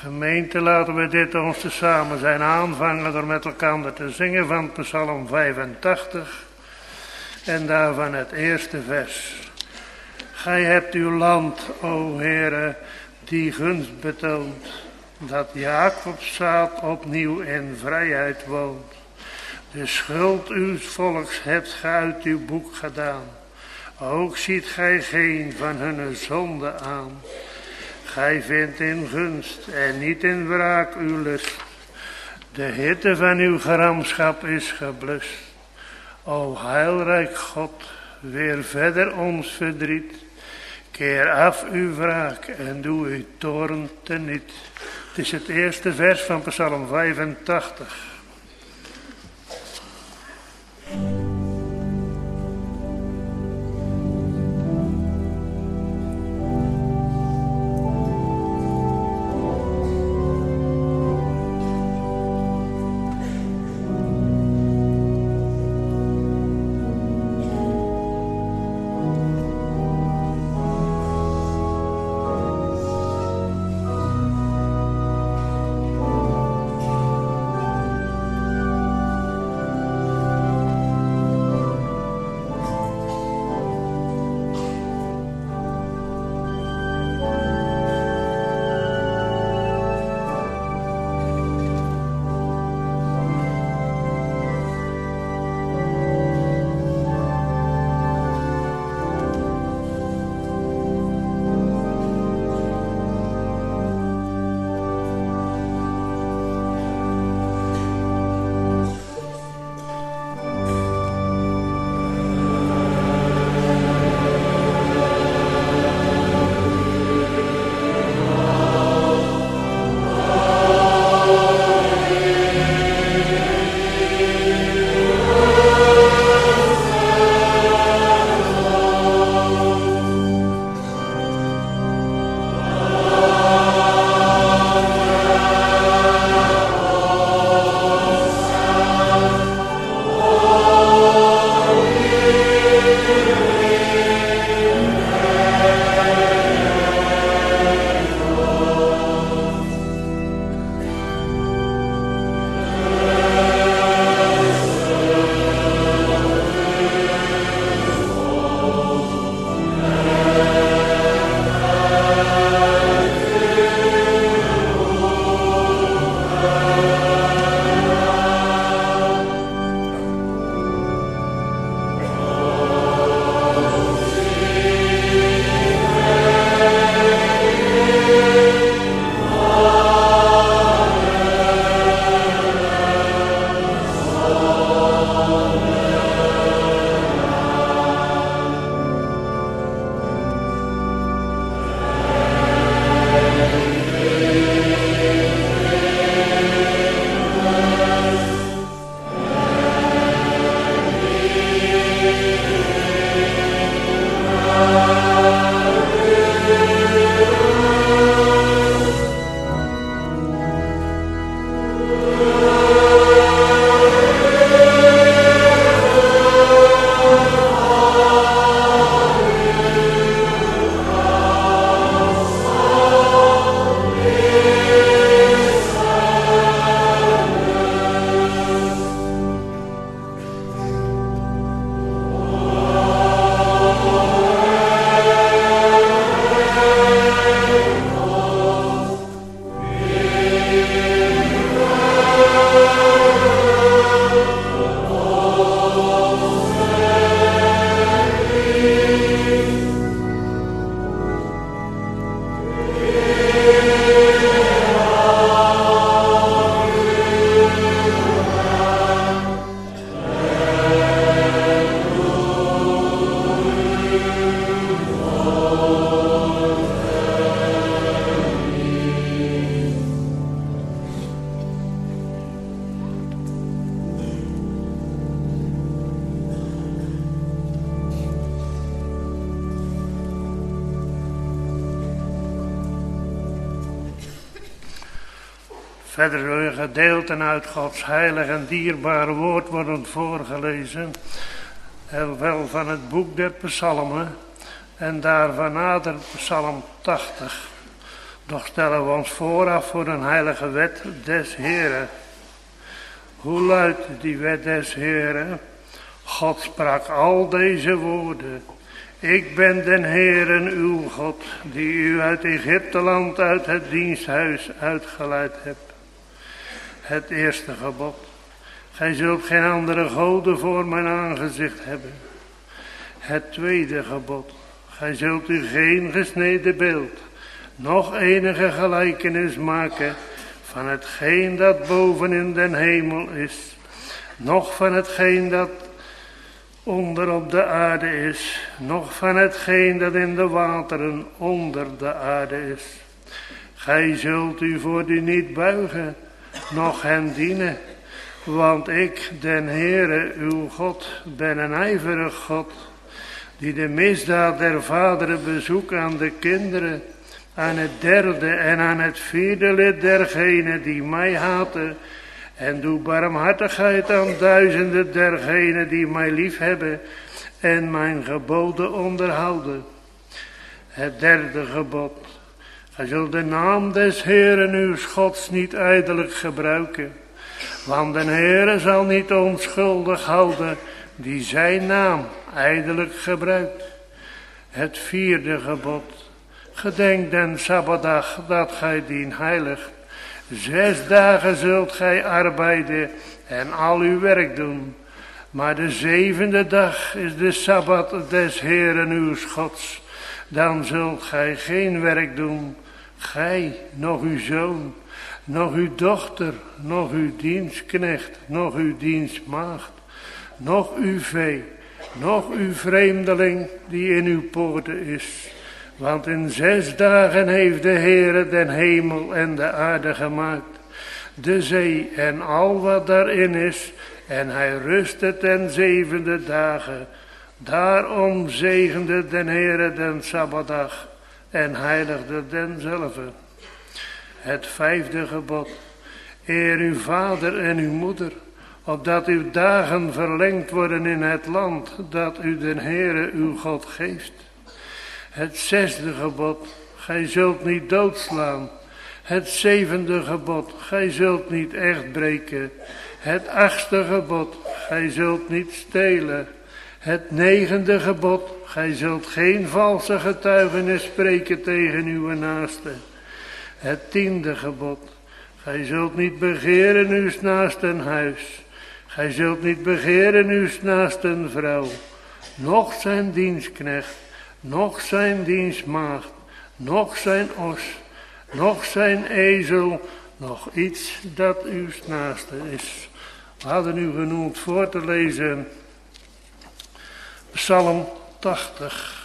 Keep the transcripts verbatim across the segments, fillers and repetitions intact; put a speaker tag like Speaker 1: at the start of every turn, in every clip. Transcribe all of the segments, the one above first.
Speaker 1: Gemeente, laten we dit ons tezamen zijn aanvangen door met elkaar te zingen van Psalm vijfentachtig en daarvan het eerste vers. Gij hebt uw land, o Heere, die gunst betoont, dat Jacobs zaad opnieuw in vrijheid woont. De schuld uws volks hebt gij uit uw boek gedaan, ook ziet gij geen van hunne zonde aan. Gij vindt in gunst en niet in wraak uw lust. De hitte van uw gramschap is geblust. O heilrijk God, weer verder ons verdriet. Keer af uw wraak en doe uw toorn teniet. Het is het eerste vers van Psalm vijfentachtig. Verder zullen gedeelten uit Gods heilig en dierbare woord worden voorgelezen. En wel van het boek der psalmen en daarvan nader psalm tachtig. Nog stellen we ons vooraf voor een heilige wet des Heren. Hoe luidt die wet des Heren? God sprak al deze woorden. Ik ben den Heeren uw God, die u uit Egypteland, uit het diensthuis uitgeleid hebt. Het eerste gebod. Gij zult geen andere goden voor mijn aangezicht hebben. Het tweede gebod. Gij zult u geen gesneden beeld, nog enige gelijkenis maken van hetgeen dat boven in den hemel is, noch van hetgeen dat onder op de aarde is, noch van hetgeen dat in de wateren onder de aarde is. Gij zult u voor die niet buigen, noch hen dienen, want ik, den Heere, uw God, ben een ijverig God, die de misdaad der vaderen bezoekt aan de kinderen, aan het derde en aan het vierde lid dergenen die mij haten, en doe barmhartigheid aan duizenden dergenen die mij liefhebben en mijn geboden onderhouden. Het derde gebod. Gij zult de naam des Heeren uw Gods niet ijdelijk gebruiken, want de Heere zal niet onschuldig houden die zijn naam ijdelijk gebruikt. Het vierde gebod. Gedenk den Sabbatdag dat gij dien heiligt. Zes dagen zult gij arbeiden en al uw werk doen. Maar de zevende dag is de Sabbat des Heeren uw Gods. Dan zult gij geen werk doen, gij, nog uw zoon, nog uw dochter, nog uw dienstknecht, nog uw dienstmaagd, nog uw vee, nog uw vreemdeling die in uw poorten is. Want in zes dagen heeft de Heere den hemel en de aarde gemaakt, de zee en al wat daarin is, en hij rustte ten zevende dagen. Daarom zegende den Heere den Sabbatdag en heiligde denzelve. Het vijfde gebod. Eer uw vader en uw moeder, opdat uw dagen verlengd worden in het land dat u den Heere uw God geeft. Het zesde gebod. Gij zult niet doodslaan. Het zevende gebod. Gij zult niet echt breken. Het achtste gebod. Gij zult niet stelen. Het negende gebod. Gij zult geen valse getuigenis spreken tegen uw naaste. Het tiende gebod. Gij zult niet begeren uw naasten huis. Gij zult niet begeren uw naasten vrouw. Noch zijn dienstknecht. Noch zijn dienstmaagd. Noch zijn os. Noch zijn ezel. Nog iets dat uw naaste is. We hadden u genoemd voor te lezen Psalm tachtig.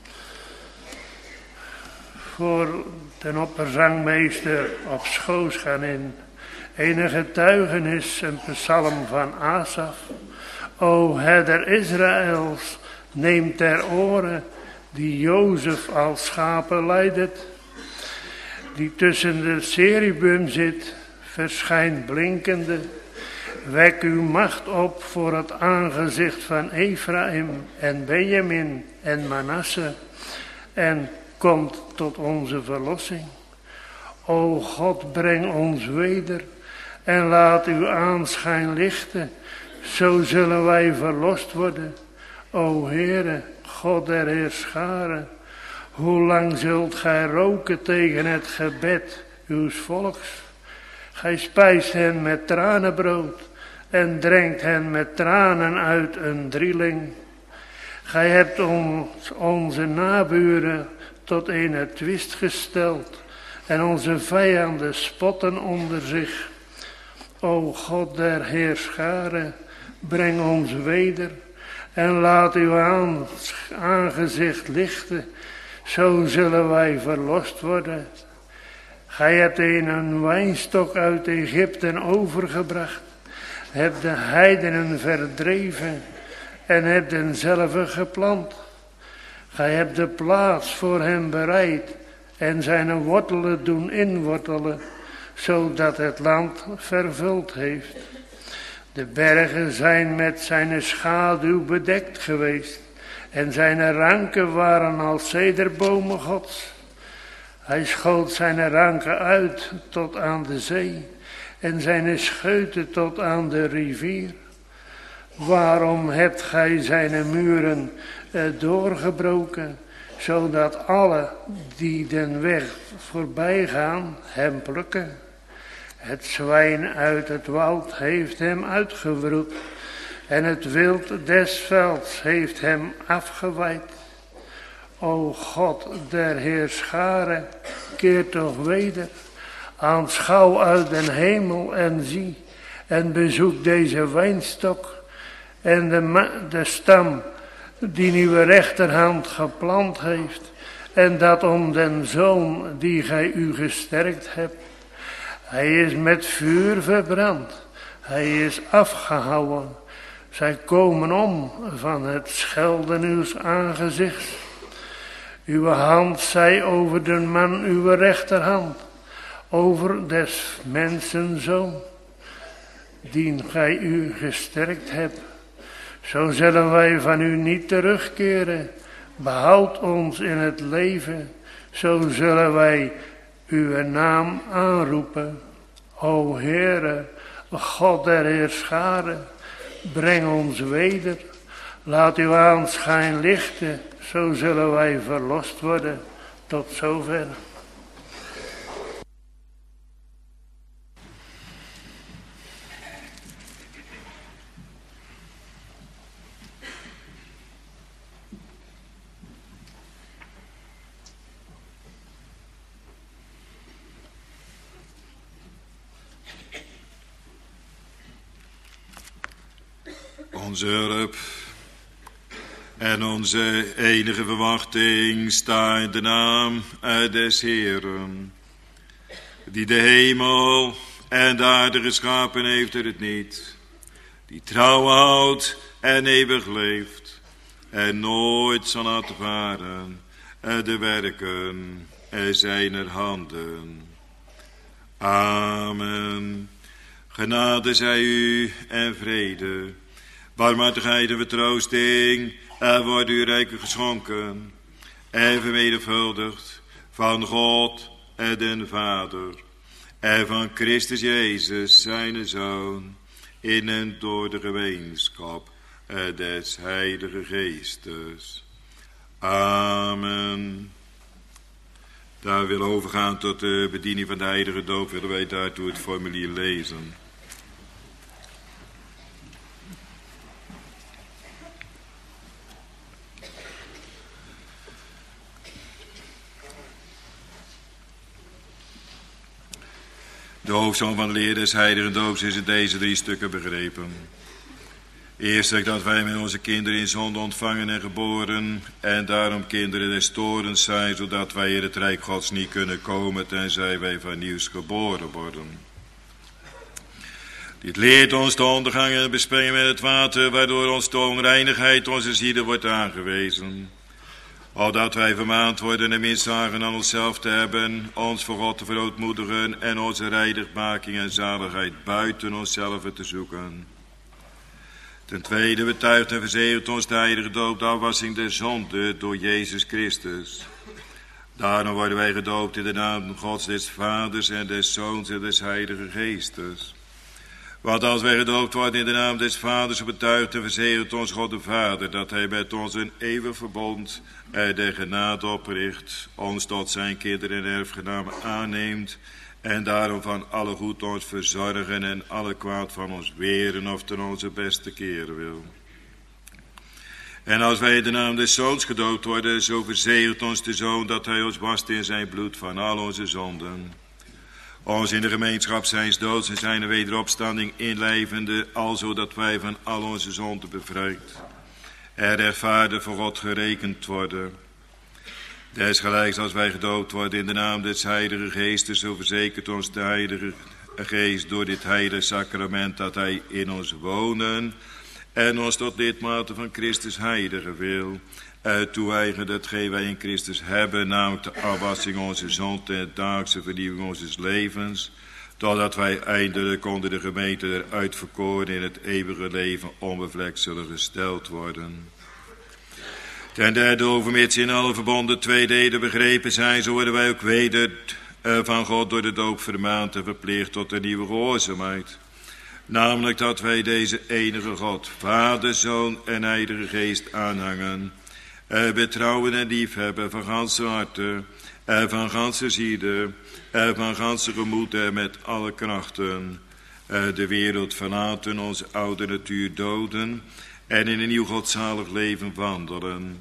Speaker 1: Voor de opperzangmeester op schoos gaan in. Een getuigenis, een psalm van Asaf. O herder Israëls, neem ter oren, die Jozef als schapen leidt. Die tussen de cherubim zit, verschijnt blinkende. Wek uw macht op voor het aangezicht van Ephraim en Benjamin en Manasse. En komt tot onze verlossing. O God, breng ons weder en laat uw aanschijn lichten. Zo zullen wij verlost worden. O Heere, God der Heerscharen, hoe lang zult gij roken tegen het gebed uws volks? Gij spijst hen met tranenbrood en drenkt hen met tranen uit een drieling. Gij hebt ons, onze naburen tot een twist gesteld en onze vijanden spotten onder zich. O God der Heerscharen, breng ons weder en laat uw aangezicht lichten, zo zullen wij verlost worden. Gij hebt een wijnstok uit Egypte overgebracht, hebt de heidenen verdreven en hebt denzelve geplant. Gij hebt de plaats voor hem bereid en zijn wortelen doen inwortelen, zodat het land vervuld heeft. De bergen zijn met zijn schaduw bedekt geweest en zijn ranken waren als cederbomen Gods. Hij schoot zijn ranken uit tot aan de zee en zijn scheuten tot aan de rivier. Waarom hebt gij zijn muren eh, doorgebroken, zodat alle die den weg voorbij gaan hem plukken? Het zwijn uit het woud heeft hem uitgewroet en het wild des velds heeft hem afgeweid. O God der Heerscharen, keer toch weder, aanschouw uit den hemel en zie, en bezoek deze wijnstok en de, de stam die uw rechterhand geplant heeft, en dat om den zoon die gij u gesterkt hebt. Hij is met vuur verbrand, hij is afgehouwen, zij komen om van het schelden uws aangezichts. Uw hand zij over de man uw rechterhand, over des mensen zoon, dien gij u gesterkt hebt. Zo zullen wij van u niet terugkeren, behoud ons in het leven, zo zullen wij uw naam aanroepen. O Heere, God der Heerscharen, breng ons weder, laat uw aanschijn lichten, zo zullen wij verlost worden. Tot zover.
Speaker 2: Onze hulp en onze enige verwachting staat in de naam des Heeren, die de hemel en de aarde geschapen heeft en het niet, die trouw houdt en eeuwig leeft en nooit zal laten varen de werken zijner handen. Amen. Genade zij u en vrede, barmhartigheid en vertroosting, en wordt u rijkelijk geschonken en vermenigvuldigd van God en den Vader en van Christus Jezus, zijn Zoon, in en door de gemeenschap des Heilige Geestes. Amen. Daar willen we overgaan tot de bediening van de heilige doop, willen wij daartoe het formulier lezen. De hoofdsom van de leer des heilige doops is in deze drie stukken begrepen. Eerst dat wij met onze kinderen in zonde ontvangen en geboren, en daarom kinderen des torens zijn, zodat wij in het rijk Gods niet kunnen komen, tenzij wij van nieuws geboren worden. Dit leert ons te ondergangen en besprengen met het water, waardoor ons de onreinigheid onze zielen wordt aangewezen. Opdat wij vermaand worden en misdagen aan onszelf te hebben, ons voor God te verootmoedigen en onze reinigmaking en zaligheid buiten onszelf te zoeken. Ten tweede betuigt en verzegelt ons de heilige doop de afwassing der zonde door Jezus Christus. Daarom worden wij gedoopt in de naam Gods des Vaders en des Zoons en des Heilige Geestes. Want als wij gedoopt worden in de naam des Vaders, betuigt en verzegelt ons God de Vader dat hij met ons een eeuwig verbond en de genade opricht, ons tot zijn kinderen en erfgenamen aanneemt, en daarom van alle goed ons verzorgen en alle kwaad van ons weren of ten onze beste keren wil. En als wij in de naam des Zoons gedoopt worden, zo verzegelt ons de Zoon dat hij ons wast in zijn bloed van al onze zonden, ons in de gemeenschap zijns doods en zijn wederopstanding inlijvende, alzo dat wij van al onze zonden bevrijd en rechtvaardig voor God gerekend worden. Desgelijks als wij gedoopt worden in de naam des Heilige Geestes, zo verzekert ons de Heilige Geest door dit heilige sacrament dat hij in ons wonen en ons tot lidmate van Christus heilige wil, en toe-eigenen datgene wij in Christus hebben, namelijk de afwassing onze zonde en de dagelijkse vernieuwing onze levens, totdat wij eindelijk onder de gemeente der uitverkoren in het eeuwige leven onbevlekt zullen gesteld worden. Ten derde, overmits in alle verbonden twee delen begrepen zijn, zo worden wij ook weder uh, van God door de doop vermaand en verplicht tot een nieuwe gehoorzaamheid. Namelijk dat wij deze enige God, Vader, Zoon en Heilige Geest aanhangen, uh, betrouwen en liefhebben van ganse harte, uh, van ganse ziele, uh, van ganse gemoed en met alle krachten. Uh, de wereld verlaten, onze oude natuur doden en in een nieuw godzalig leven wandelen.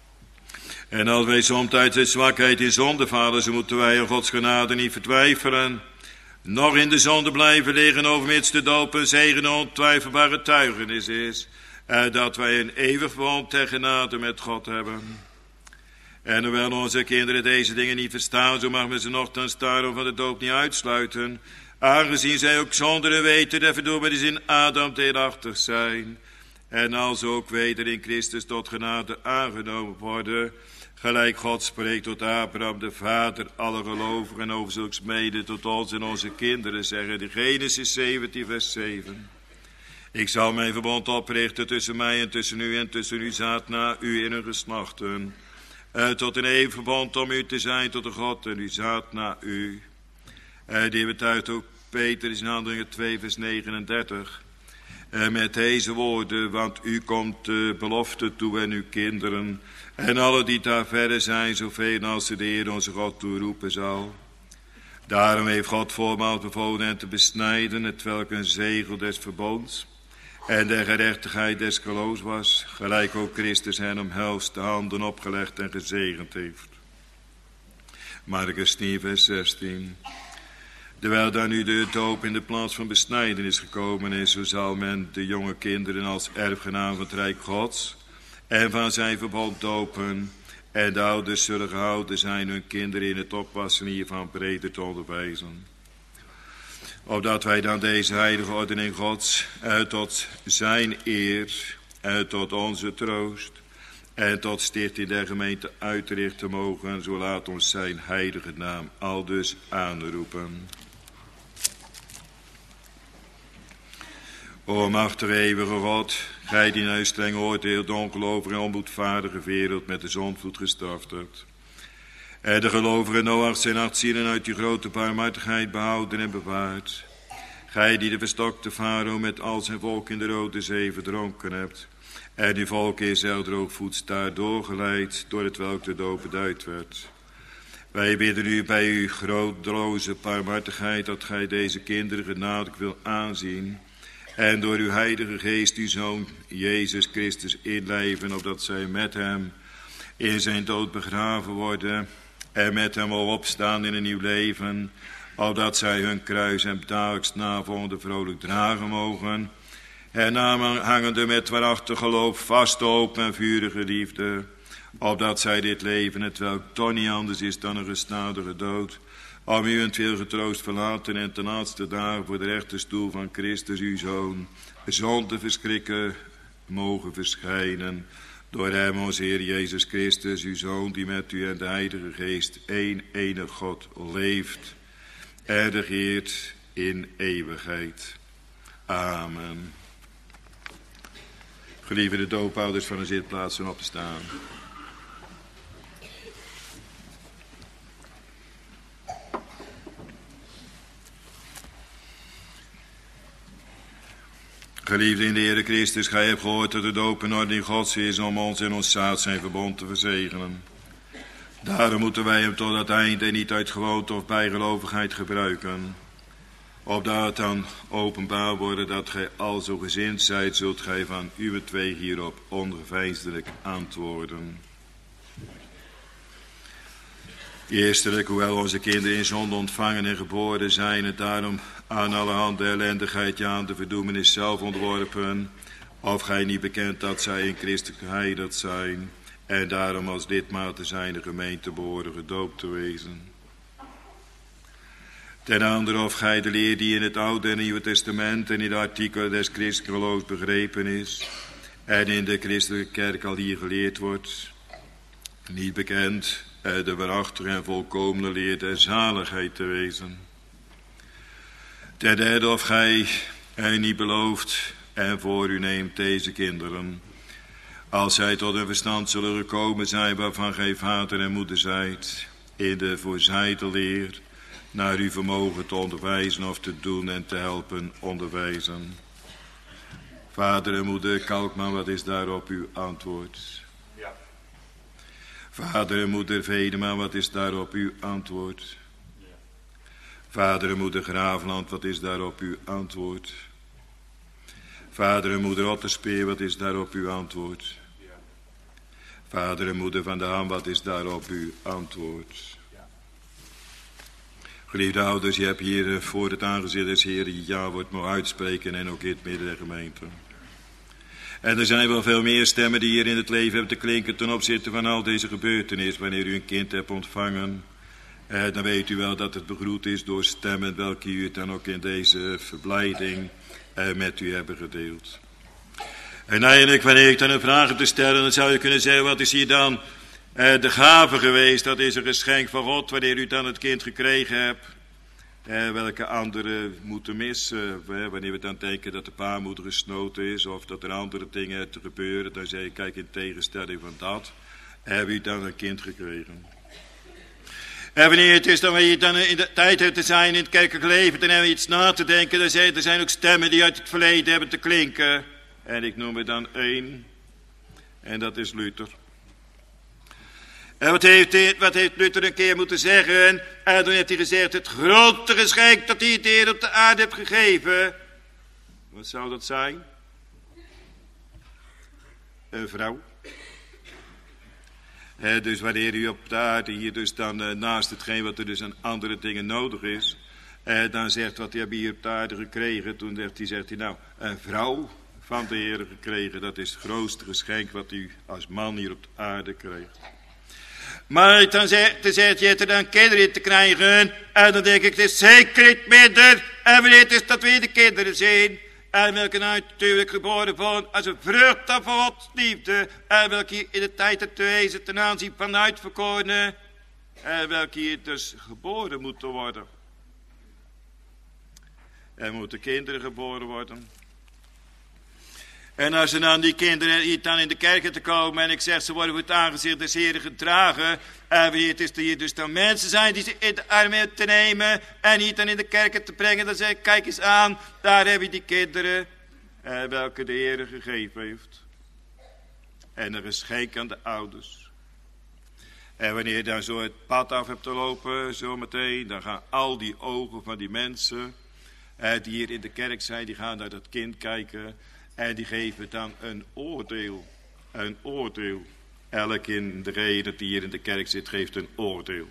Speaker 2: En als wij somtijds uit zwakheid in zonde vallen, zo moeten wij in Gods genade niet vertwijfelen, nog in de zonde blijven liggen, overmits de doop een zegen en ontwijfelbare getuigenis is, en dat wij een eeuwig verbond ter genade met God hebben. En hoewel onze kinderen deze dingen niet verstaan, zo mag men ze nogthans daarom van de doop niet uitsluiten, aangezien zij ook zonder een weten der verdoemenis in Adam deelachtig zijn, en als ook weder in Christus tot genade aangenomen worden, gelijk God spreekt tot Abraham, de vader aller gelovigen, en over zulks mede tot ons en onze kinderen zeggen, de Genesis zeventien vers zeven. Ik zal mijn verbond oprichten tussen mij en tussen u en tussen uw zaad na u in hun geslachten, uh, tot een eeuwig verbond om u te zijn tot de God en uw zaad na u. Uh, die betuigt ook Petrus in Handelingen twee vers negenendertig. Uh, met deze woorden, want u komt de belofte toe en uw kinderen, en alle die daar verder zijn, zoveel als de Heer onze God toeroepen zal. Daarom heeft God voormaals bevolen hen te besnijden, hetwelk een zegel des verbonds en der gerechtigheid des geloofs was, gelijk ook Christus hen omhelst, de handen opgelegd en gezegend heeft. Markus tien vers zestien. Terwijl daar nu de doop in de plaats van besnijdenis gekomen is, zo zal men de jonge kinderen als erfgenaam van het Rijk Gods en van zijn verbond dopen, en de ouders zullen gehouden zijn hun kinderen in het oppassen hiervan breder te onderwijzen. Opdat wij dan deze heilige ordening Gods uh, tot zijn eer, uh, tot onze troost en tot stichting der gemeente uitrichten mogen, zo laat ons zijn heilige naam aldus aanroepen. O machtige eeuwige God, gij die naar uw streng oordeel de ongelovige en onboedvaardige wereld met de zondvloed gestraft hebt, en de gelovige Noach zijn acht zielen uit uw grote barmhartigheid behouden en bewaard, gij die de verstokte farao met al zijn volk in de Rode Zee verdronken hebt, en uw volk Israël droogvoets daar doorgeleid, door het welk de doop beduid werd. Wij bidden u bij uw grootloze barmhartigheid dat gij deze kinderen genadig wil aanzien, en door uw heilige geest uw Zoon Jezus Christus inlijven, opdat zij met hem in zijn dood begraven worden en met hem al opstaan in een nieuw leven, opdat zij hun kruis en dagelijks navolgende vrolijk dragen mogen, en aanhangende met waarachtig geloof, vaste hoop en vurige liefde, opdat zij dit leven, hetwelk toch niet anders is dan een gestadige dood, om u een veel getroost verlaten en ten laatste dagen voor de rechterstoel van Christus uw Zoon, zonder verschrikken mogen verschijnen, door hem onze Heer Jezus Christus, uw Zoon, die met u en de Heilige Geest één enig God leeft en regeert in eeuwigheid. Amen. Gelieve de doopouders van de zitplaatsen op te staan. Geliefde in de Heere Christus, gij hebt gehoord dat de doop een ordening Gods is om ons en ons zaad zijn verbond te verzegelen. Daarom moeten wij hem tot het einde niet uit gewoonte of bijgelovigheid gebruiken. Opdat het dan openbaar worden dat gij al zo gezind zijt, zult gij van uw twee hierop ongeveinsdelijk antwoorden. Eerstelijk, hoewel onze kinderen in zonde ontvangen en geboren zijn, en daarom aan allerhande de ellendigheid, ja aan de verdoemenis zelf onderworpen, of gij niet bekent dat zij in Christus geheiligd zijn, en daarom als lidmaten zijn de gemeente behoren gedoopt te wezen. Ten andere, of gij de leer die in het Oude en Nieuwe Testament en in de artikelen des christelijke geloofs begrepen is, en in de christelijke kerk al hier geleerd wordt, niet bekend, de waarachtige en volkomene leer der zaligheid te wezen. Ten derde, of gij u niet belooft en voor u neemt deze kinderen, als zij tot een verstand zullen gekomen zijn waarvan gij vader en moeder zijt, in de voorzijde leer, naar uw vermogen te onderwijzen of te doen en te helpen onderwijzen. Vader en moeder Kalkman, wat is daarop uw antwoord? Ja. Vader en moeder Vedeman, wat is daarop uw antwoord? Ja. Vader en moeder Graafland, wat is daarop uw antwoord? Vader en moeder Otterspeer, wat is daarop uw antwoord? Ja. Vader en moeder Van der Ham, wat is daarop uw antwoord? Ja. Geliefde ouders, je hebt hier voor het aangezicht des Heeren je ja-woord mogen uitspreken en ook in het midden der gemeente. En er zijn wel veel meer stemmen die hier in het leven hebben te klinken ten opzichte van al deze gebeurtenissen. Wanneer u een kind hebt ontvangen, eh, dan weet u wel dat het begroet is door stemmen welke u dan ook in deze verblijding eh, met u hebben gedeeld. En eigenlijk, wanneer ik dan een vraag heb te stellen, dan zou je kunnen zeggen, wat is hier dan eh, de gave geweest? Dat is een geschenk van God, wanneer u dan het kind gekregen hebt. Eh, welke anderen moeten missen. Eh, wanneer we dan denken dat de baarmoeder gesnoten is of dat er andere dingen te gebeuren, dan zeg ik, kijk, in tegenstelling van dat, hebben u dan een kind gekregen. En wanneer het is dan, wanneer je dan in de tijd hebt te zijn in het kerkelijk leven, dan hebben we iets na te denken. Dan zijn, er zijn ook stemmen die uit het verleden hebben te klinken. En ik noem er dan één. En dat is Luther. En wat heeft, wat heeft Luther een keer moeten zeggen? En toen heeft hij gezegd, het grote geschenk dat hij het Heer op de aarde heeft gegeven. Wat zou dat zijn? Een vrouw. Eh, dus wanneer u op de aarde hier dus dan eh, naast hetgeen wat er dus aan andere dingen nodig is. Eh, dan zegt wat hij hier op de aarde gekregen. Toen zegt hij, zegt hij nou, een vrouw van de Heer gekregen. Dat is het grootste geschenk wat u als man hier op de aarde krijgt. Maar dan zegt, zegt je er dan kinderen te krijgen. En dan denk ik, het is zeker niet minder. En wanneer het is dat we de kinderen zijn. En welke natuurlijk geboren worden als een vrucht van Gods liefde. En welke hier in de tijd te wezen ten aanzien van de uitverkorenen. En welke hier dus geboren moeten worden. Er moeten kinderen geboren worden. En als er dan die kinderen hier dan in de kerken te komen en ik zeg ze worden voor het aangezicht des Heren gedragen. En wanneer het is dat hier dus dan mensen zijn die ze in de armen te nemen en hier dan in de kerken te brengen. Dan zeg ik, kijk eens aan, daar heb je die kinderen eh, welke de Heer gegeven heeft. En een geschenk aan de ouders. En wanneer je dan zo het pad af hebt te lopen, zo meteen, dan gaan al die ogen van die mensen eh, die hier in de kerk zijn, die gaan naar dat kind kijken. En die geven dan een oordeel. Een oordeel. Elk in de reden die hier in de kerk zit, geeft een oordeel.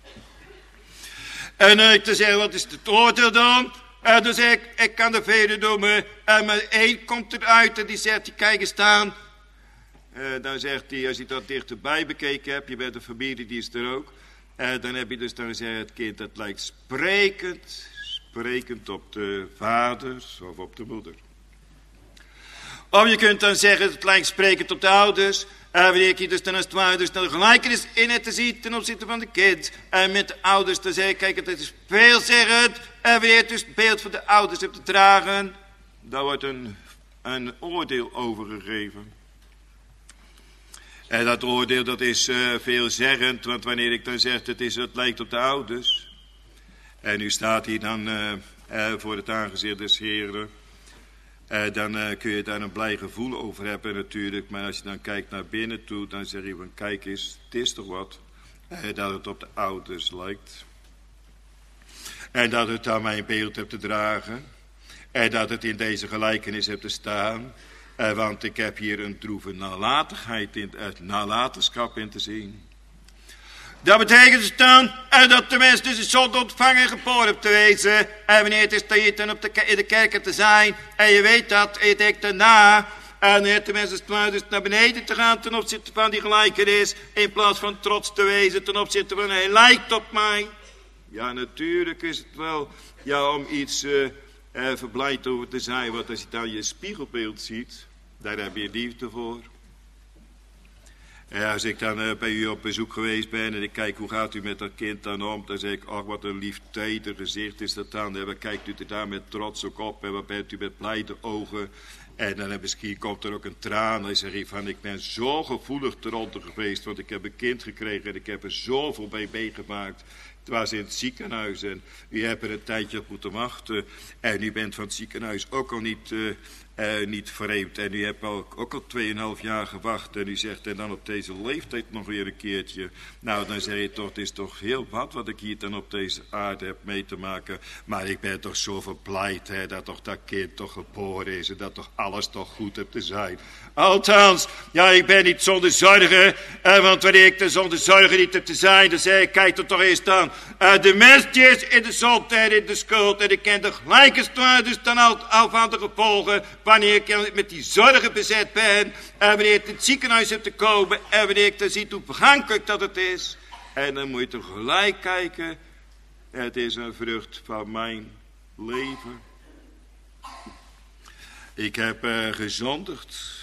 Speaker 2: En uh, te zeggen, wat is het oordeel dan? En dan zeg ik, ik kan er vele noemen. En maar één komt eruit en die zegt, die kijk eens aan. Uh, dan zegt hij, als je dat dichterbij bekeken hebt, je bent een familie, die is er ook. Uh, dan heb je dus dan gezegd, het kind dat lijkt sprekend, sprekend op de vaders of op de moeder. Of je kunt dan zeggen, het lijkt sprekend op de ouders. En wanneer je dus dan als het ware dus dan de gelijkenis in het te zien ten opzichte van de kind. En met de ouders te zeggen, kijk, het is veelzeggend. En wanneer je dus het beeld van de ouders hebt te dragen, daar wordt een, een oordeel over gegeven. En dat oordeel dat is uh, veelzeggend, want wanneer ik dan zeg, het, is, het lijkt op de ouders. En nu staat hier dan uh, uh, voor het aangezicht des Heren. Uh, dan uh, kun je daar een blij gevoel over hebben natuurlijk. Maar als je dan kijkt naar binnen toe, dan zeg je van kijk eens, het is toch wat. Uh, dat het op de ouders lijkt. En dat het aan mijn beeld hebt te dragen. En dat het in deze gelijkenis hebt te staan. Uh, want ik heb hier een droeve nalatigheid, in, uh, nalatenschap in te zien. Dat betekent dus dan uh, dat de mens dus een zonde ontvangen en geboren hebt te wezen. En wanneer het is dat je dan op de, in de kerken te zijn. En je weet dat, en je denkt daarna. En dan heeft de mens dus naar beneden te gaan ten opzichte van die gelijkenis. In plaats van trots te wezen ten opzichte van hij lijkt op mij. Ja, natuurlijk is het wel ja, om iets uh, uh, verblijd over te zijn. Want als je dan je spiegelbeeld ziet, daar heb je liefde voor. Ja, als ik dan uh, bij u op bezoek geweest ben en ik kijk hoe gaat u met dat kind dan om, dan zeg ik, ach wat een lief teder gezicht is dat dan. En wat kijkt u er daar met trots ook op en wat bent u met blijde ogen En dan misschien komt er ook een traan. Hij zegt van, ik ben zo gevoelig eronder geweest, want ik heb een kind gekregen en ik heb er zoveel bij meegemaakt. Het was in het ziekenhuis en u hebt er een tijdje op moeten wachten. En u bent van het ziekenhuis ook al niet, uh, uh, niet vreemd. En u hebt al, ook al tweeënhalf jaar gewacht. En u zegt, en dan op deze leeftijd nog weer een keertje. Nou, dan zeg je toch, het is toch heel wat wat ik hier dan op deze aarde heb mee te maken. Maar ik ben toch zo verblijd, hè, dat toch dat kind toch geboren is. En dat toch alles toch goed heeft te zijn. Althans, ja, ik ben niet zonder zorgen. Eh, want wanneer ik er zonder zorgen niet heb te zijn, dan zeg ik, kijk er toch eens dan. Uh, de mens die is in de zonde en in de schuld. En ik ken de gelijke dus dan al, al van de gevolgen. Wanneer ik met die zorgen bezet ben. En wanneer ik in het ziekenhuis heb te komen. En wanneer ik dan ziet hoe vergankelijk dat het is. En dan moet je toch gelijk kijken. Het is een vrucht van mijn leven. Ik heb uh, gezondigd.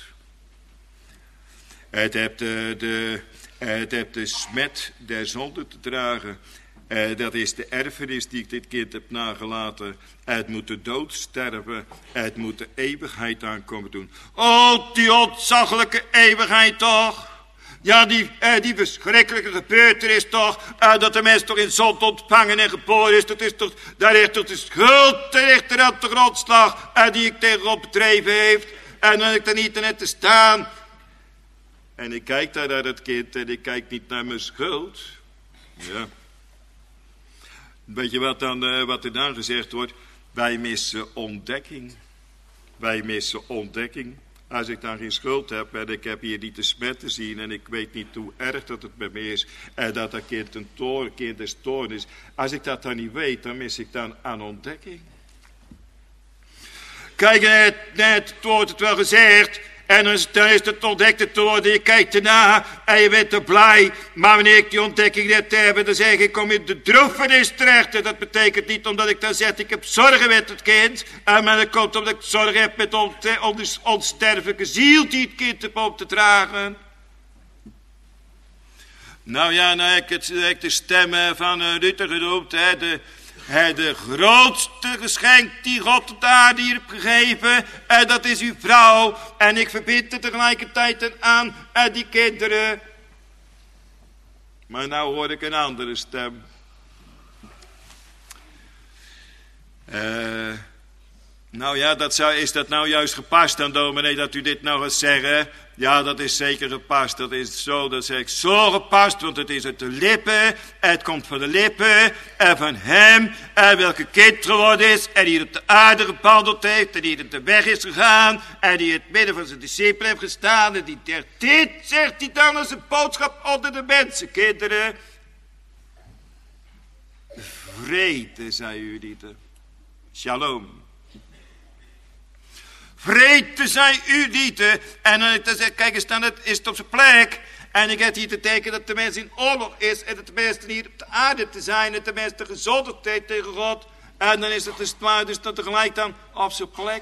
Speaker 2: Het hebt de, de, het hebt de smet der zonde te dragen. Uh, dat is de erfenis die ik dit kind heb nagelaten. Het moet de dood sterven. Het moet de eeuwigheid aankomen doen. Oh, die ontzaglijke eeuwigheid toch. Ja, die, uh, die verschrikkelijke gebeurtenis toch. Uh, dat de mens toch in zonde ontvangen en geboren is. Dat is toch, daar ligt toch de schuld ter aan de grondslag. Uh, die ik tegen God bedreven heeft. En dan ik er niet in te staan. En ik kijk daar naar het kind en ik kijk niet naar mijn schuld. Ja. Weet je wat, dan, uh, wat er dan gezegd wordt? Wij missen ontdekking. Wij missen ontdekking. Als ik dan geen schuld heb en ik heb hier niet de smet te zien en ik weet niet hoe erg dat het bij me is en dat dat kind een toorn, kind des toorn is. Als ik dat dan niet weet, dan mis ik dan aan ontdekking. Kijk, net, net wordt het wel gezegd. En dan is, dan is het ontdekte te worden, je kijkt erna en je bent er blij. Maar wanneer ik die ontdekking net heb, dan zeg ik, ik kom in de droefenis terecht. En dat betekent niet omdat ik dan zeg, ik heb zorgen met het kind. Maar dat komt omdat ik zorgen heb met de onsterfelijke ziel die het kind heb op te dragen. Nou ja, nou heb ik, het, heb ik de stem van uh, Luther genoemd, hè, de... He, de grootste geschenk die God op de aarde hier heeft gegeven, en dat is uw vrouw. En ik verbind er tegelijkertijd aan en die kinderen. Maar nou hoor ik een andere stem. Uh, nou ja, dat zou, is dat nou juist gepast aan dominee dat u dit nou gaat zeggen? Ja, dat is zeker gepast. Dat is zo, dat zeg ik zo gepast, want het is uit de lippen. Het komt van de lippen en van hem. En welke kind geworden is en die op de aarde gepandeld heeft en die op de weg is gegaan en die in het midden van zijn discipelen heeft gestaan. En die zegt, dit zegt hij dan als een boodschap onder de mensen, kinderen. Vrede, zei u niet. Shalom. Vrede zij u dieten. En dan zeg ik, kijk eens, dan is het op zijn plek. En ik heb hier te tekenen dat de mens in oorlog is. En dat de mens hier op de aarde te zijn. En de mens te gezondigd heeft tegen God. En dan is het dus, dus dat tegelijk dan op zijn plek.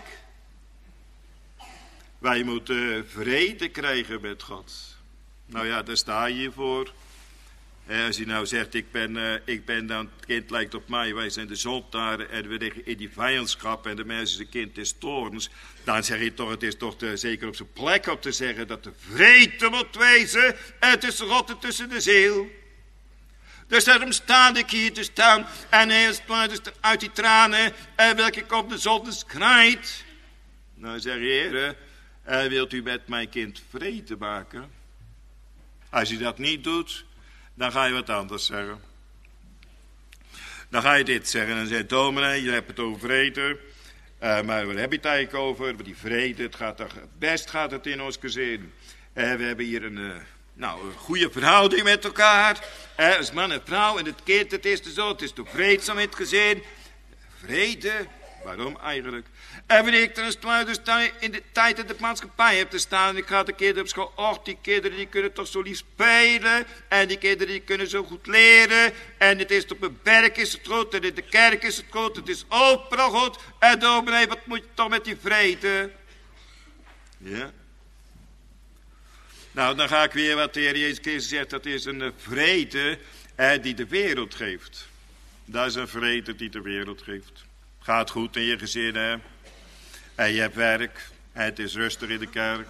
Speaker 2: Wij moeten vrede krijgen met God. Nou ja, daar sta je hier voor. En als hij nou zegt, ik ben, uh, ik ben dan, het kind lijkt op mij, wij zijn de zondaren en we liggen in die vijandschap en de mens is een kind des toorns. Dan zeg je toch, het is toch de, zeker op zijn plek om te zeggen dat de vrede moet wezen en tussen God en tussen de ziel. Dus daarom sta ik hier te staan en eerst maar dus uit die tranen en welke ik op de zonde krijt. Nou zeg je, heren, uh, wilt u met mijn kind vrede maken? Als u dat niet doet, dan ga je wat anders zeggen. Dan ga je dit zeggen. En dan zegt dominee, je hebt het over vrede. Uh, maar waar heb je het eigenlijk over? Die vrede, het gaat toch, best gaat het in ons gezin. Uh, we hebben hier een, uh, nou, een goede verhouding met elkaar. Uh, als man en vrouw en het kind, het is zo. Het is toch vreedzaam in het gezin. Vrede, waarom eigenlijk? En wanneer ik dan dus in de tijd in de maatschappij heb te staan en ik ga de kinderen op school. Och, die kinderen die kunnen toch zo lief spelen. En die kinderen die kunnen zo goed leren. En het is op een berg is het goed en in de kerk is het goed. Het is overal goed. En dominee, wat moet je toch met die vrede? Ja. Nou, dan ga ik weer wat de Heer Jezus Christus zegt. Dat is een vrede eh, die de wereld geeft. Dat is een vrede die de wereld geeft. Gaat goed in je gezin, hè? En je hebt werk. En het is rustig in de kerk.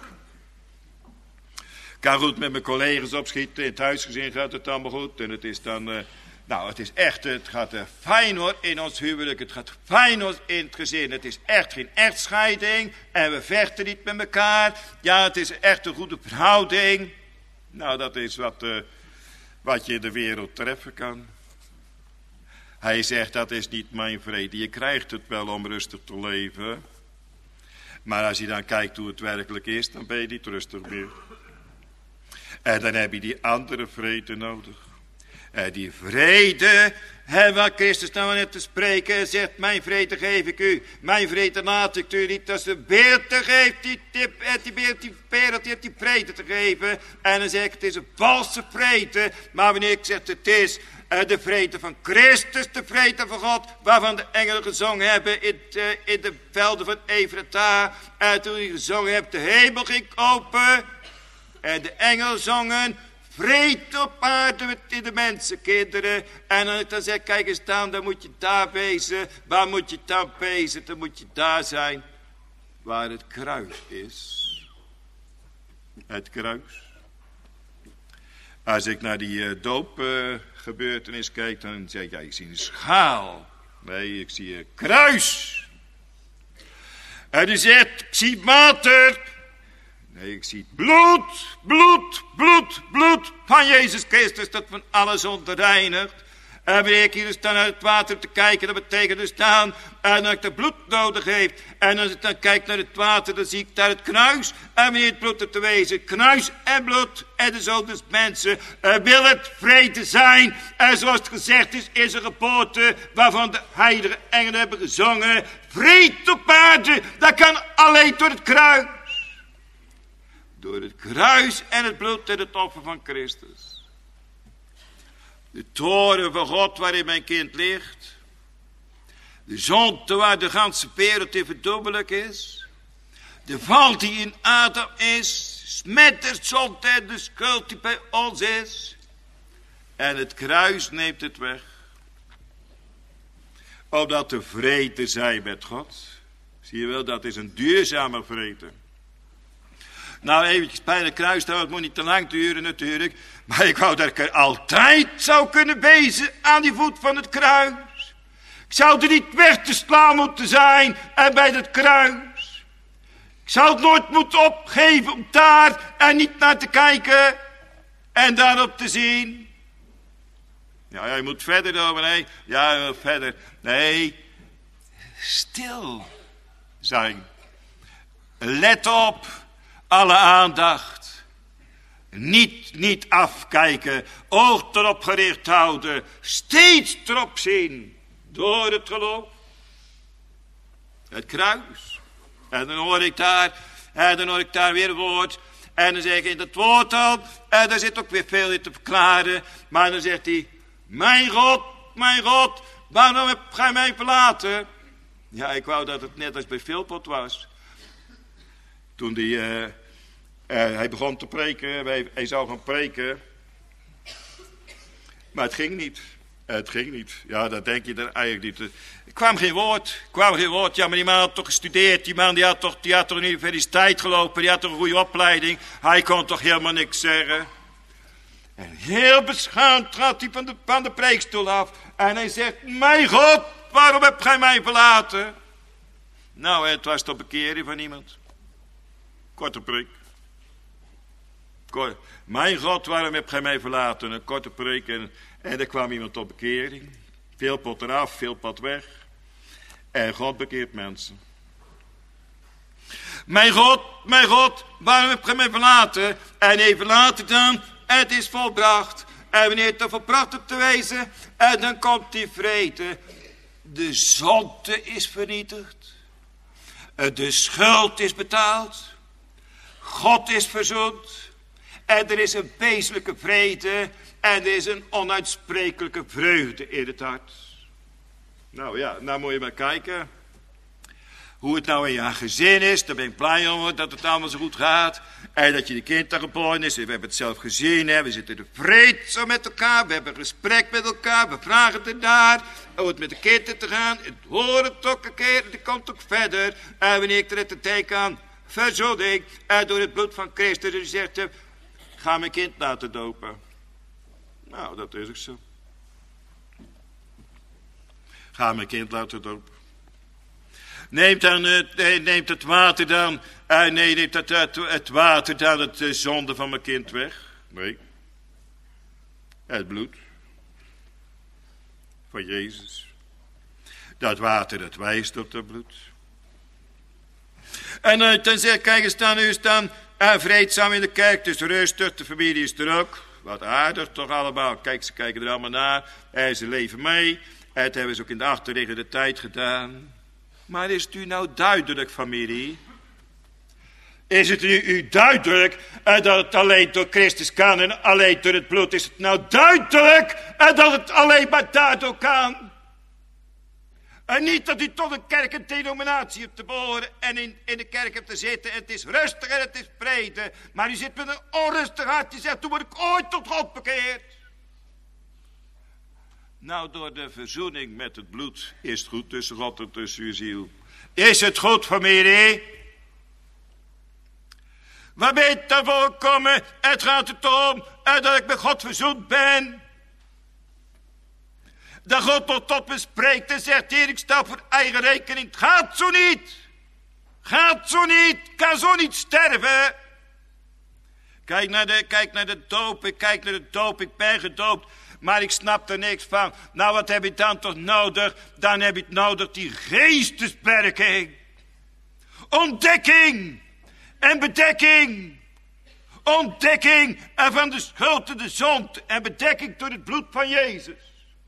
Speaker 2: Ik kan goed met mijn collega's opschieten. In het huisgezin gaat het allemaal goed. En het is dan... Uh, nou, het is echt... Het gaat uh, fijn hoor in ons huwelijk. Het gaat fijn hoor in het gezin. Het is echt geen echtscheiding. En we vechten niet met elkaar. Ja, het is echt een goede verhouding. Nou, dat is wat, uh, wat je in de wereld treffen kan. Hij zegt, dat is niet mijn vrede. Je krijgt het wel om rustig te leven. Maar als je dan kijkt hoe het werkelijk is, dan ben je niet rustig meer. En dan heb je die andere vrede nodig. En die vrede, hè, wat Christus nou net te spreken zegt, mijn vrede geef ik u. Mijn vrede laat ik u niet. Als de beeld te geeft, die, die, die beeld, die wereld, die heeft die vrede te geven. En dan zeg ik, het is een valse vrede. Maar wanneer ik zeg, het is uh, de vrede van Christus, de vrede van God, waarvan de engelen gezongen hebben in, uh, in de velden van Efrata. En toen hij gezongen heeft, de hemel ging open. En de engelen zongen, vrede op aarde met de mensenkinderen. En dan, dan zeg ik, kijk eens dan, dan moet je daar wezen. Waar moet je dan wezen? Dan moet je daar zijn waar het kruis is. Het kruis. Als ik naar die uh, doopgebeurtenis uh, kijk, dan zeg ik, ja, ik zie een schaal. Nee, ik zie een kruis. En u zegt, ik zie water. Nee, ik zie bloed, bloed, bloed, bloed van Jezus Christus, dat van alles ontreinigt. En wanneer ik hier dus dan naar het water te kijken, dat betekent dus dan, en dat ik het bloed nodig heeft. En als ik dan kijk naar het water, dan zie ik daar het kruis. En wanneer het bloed er te wezen, kruis en bloed. En de zoon des mensen uh, wil het vrede zijn. En zoals het gezegd is, is een geboorte waarvan de heilige engelen hebben gezongen. Vrede op aarde, dat kan alleen door het kruis. Door het kruis en het bloed en het offer van Christus. De toren van God waarin mijn kind ligt. De zonde waar de ganse wereld in verdubbelijk is. De val die in Adam is. Met de zonde en de schuld die bij ons is. En het kruis neemt het weg. Opdat de vrede zij met God. Zie je wel, dat is een duurzame vrede. Nou, eventjes bij het kruis, het moet niet te lang duren natuurlijk. Maar ik wou dat ik er altijd zou kunnen wezen aan die voet van het kruis. Ik zou er niet weg te slaan moeten zijn en bij het kruis. Ik zou het nooit moeten opgeven om daar en niet naar te kijken en daarop te zien. Ja, je moet verder dominee. Ja, verder. Nee, stil zijn. Let op. Alle aandacht. Niet, niet afkijken. Oog erop gericht houden. Steeds erop zien. Door het geloof. Het kruis. En dan hoor ik daar. En dan hoor ik daar weer een woord. En dan zeg ik in dat woord al. En daar zit ook weer veel in te verklaren. Maar dan zegt hij. Mijn God, mijn God. Waarom heb gij mij verlaten? Ja, ik wou dat het net als bij Philpot was. Toen die, uh, uh, hij begon te preken, hij, hij zou gaan preken. Maar het ging niet. Het ging niet. Ja, dat denk je dan eigenlijk niet. Er kwam geen woord. Er kwam geen woord. Ja, maar die man had toch gestudeerd. Die man die had toch, die had toch een universiteit gelopen. Die had toch een goede opleiding. Hij kon toch helemaal niks zeggen. En heel beschaamd trad hij van de, van de preekstoel af. En hij zegt, mijn God, waarom heb gij mij verlaten? Nou, het was toch bekering van iemand. Korte preek. Kort. Mijn God, waarom heb gij mij verlaten? Een korte preek en, en er kwam iemand tot bekering. Veel pot eraf, veel pot weg. En God bekeert mensen. Mijn God, mijn God, waarom heb gij mij verlaten? En even later dan, het is volbracht. En wanneer het er volbracht hebt te wezen, en dan komt die vrede. De zonde is vernietigd. De schuld is betaald. God is verzoend. En er is een wezenlijke vrede. En er is een onuitsprekelijke vreugde in het hart. Nou ja, nou moet je maar kijken. Hoe het nou in je gezin is. Daar ben ik blij om dat het allemaal zo goed gaat. En dat je de kind daar geboren is. We hebben het zelf gezien. Hè. We zitten er vreedzaam met elkaar. We hebben een gesprek met elkaar. We vragen het naar. Hoe het met de kinderen te gaan. Het hoort ook een keer. Het komt ook verder. En wanneer ik er te denken aan. verzoening en door het bloed van Christus. En u zegt, ga mijn kind laten dopen. Nou, dat is ook zo. Ga mijn kind laten dopen. Neemt, dan, uh, neemt het water dan, uh, nee, neemt het, het, het water dan het uh, zonde van mijn kind weg? Nee. Het bloed van Jezus. Dat water, dat wijst op dat bloed. En uh, dan zegt, kijk eens dan, u staan uh, vreedzaam in de kerk, het is rustig, de familie is er ook. Wat aardig toch allemaal. Kijk, ze kijken er allemaal naar. En ze leven mee. En dat hebben ze ook in de achterliggende tijd gedaan. Maar is het u nou duidelijk, familie? Is het u, u duidelijk eh, dat het alleen door Christus kan en alleen door het bloed? Is het nou duidelijk eh, dat het alleen maar daardoor kan? En niet dat u tot een kerk en denominatie hebt te behoren en in, in de kerk hebt te zitten. En het is rustig en het is vrede. Maar u zit met een onrustig hart. Je zegt, toen word ik ooit tot God bekeerd. Nou, door de verzoening met het bloed is het goed tussen God en tussen uw ziel. Is het goed, familie? Waar ben je daarvoor gekomen? Het gaat erom dat ik met God verzoend ben. Dat God nog tot me spreekt en zegt, Heer, ik sta voor eigen rekening. Het gaat zo niet. Gaat zo niet. Ik kan zo niet sterven. Kijk naar de, kijk naar de doop. Ik kijk naar de doop. Ik ben gedoopt. Maar ik snap er niks van. Nou, wat heb je dan toch nodig? Dan heb je het nodig, die geesteswerking. Ontdekking. En bedekking. Ontdekking en van de schuld en de zond. En bedekking door het bloed van Jezus.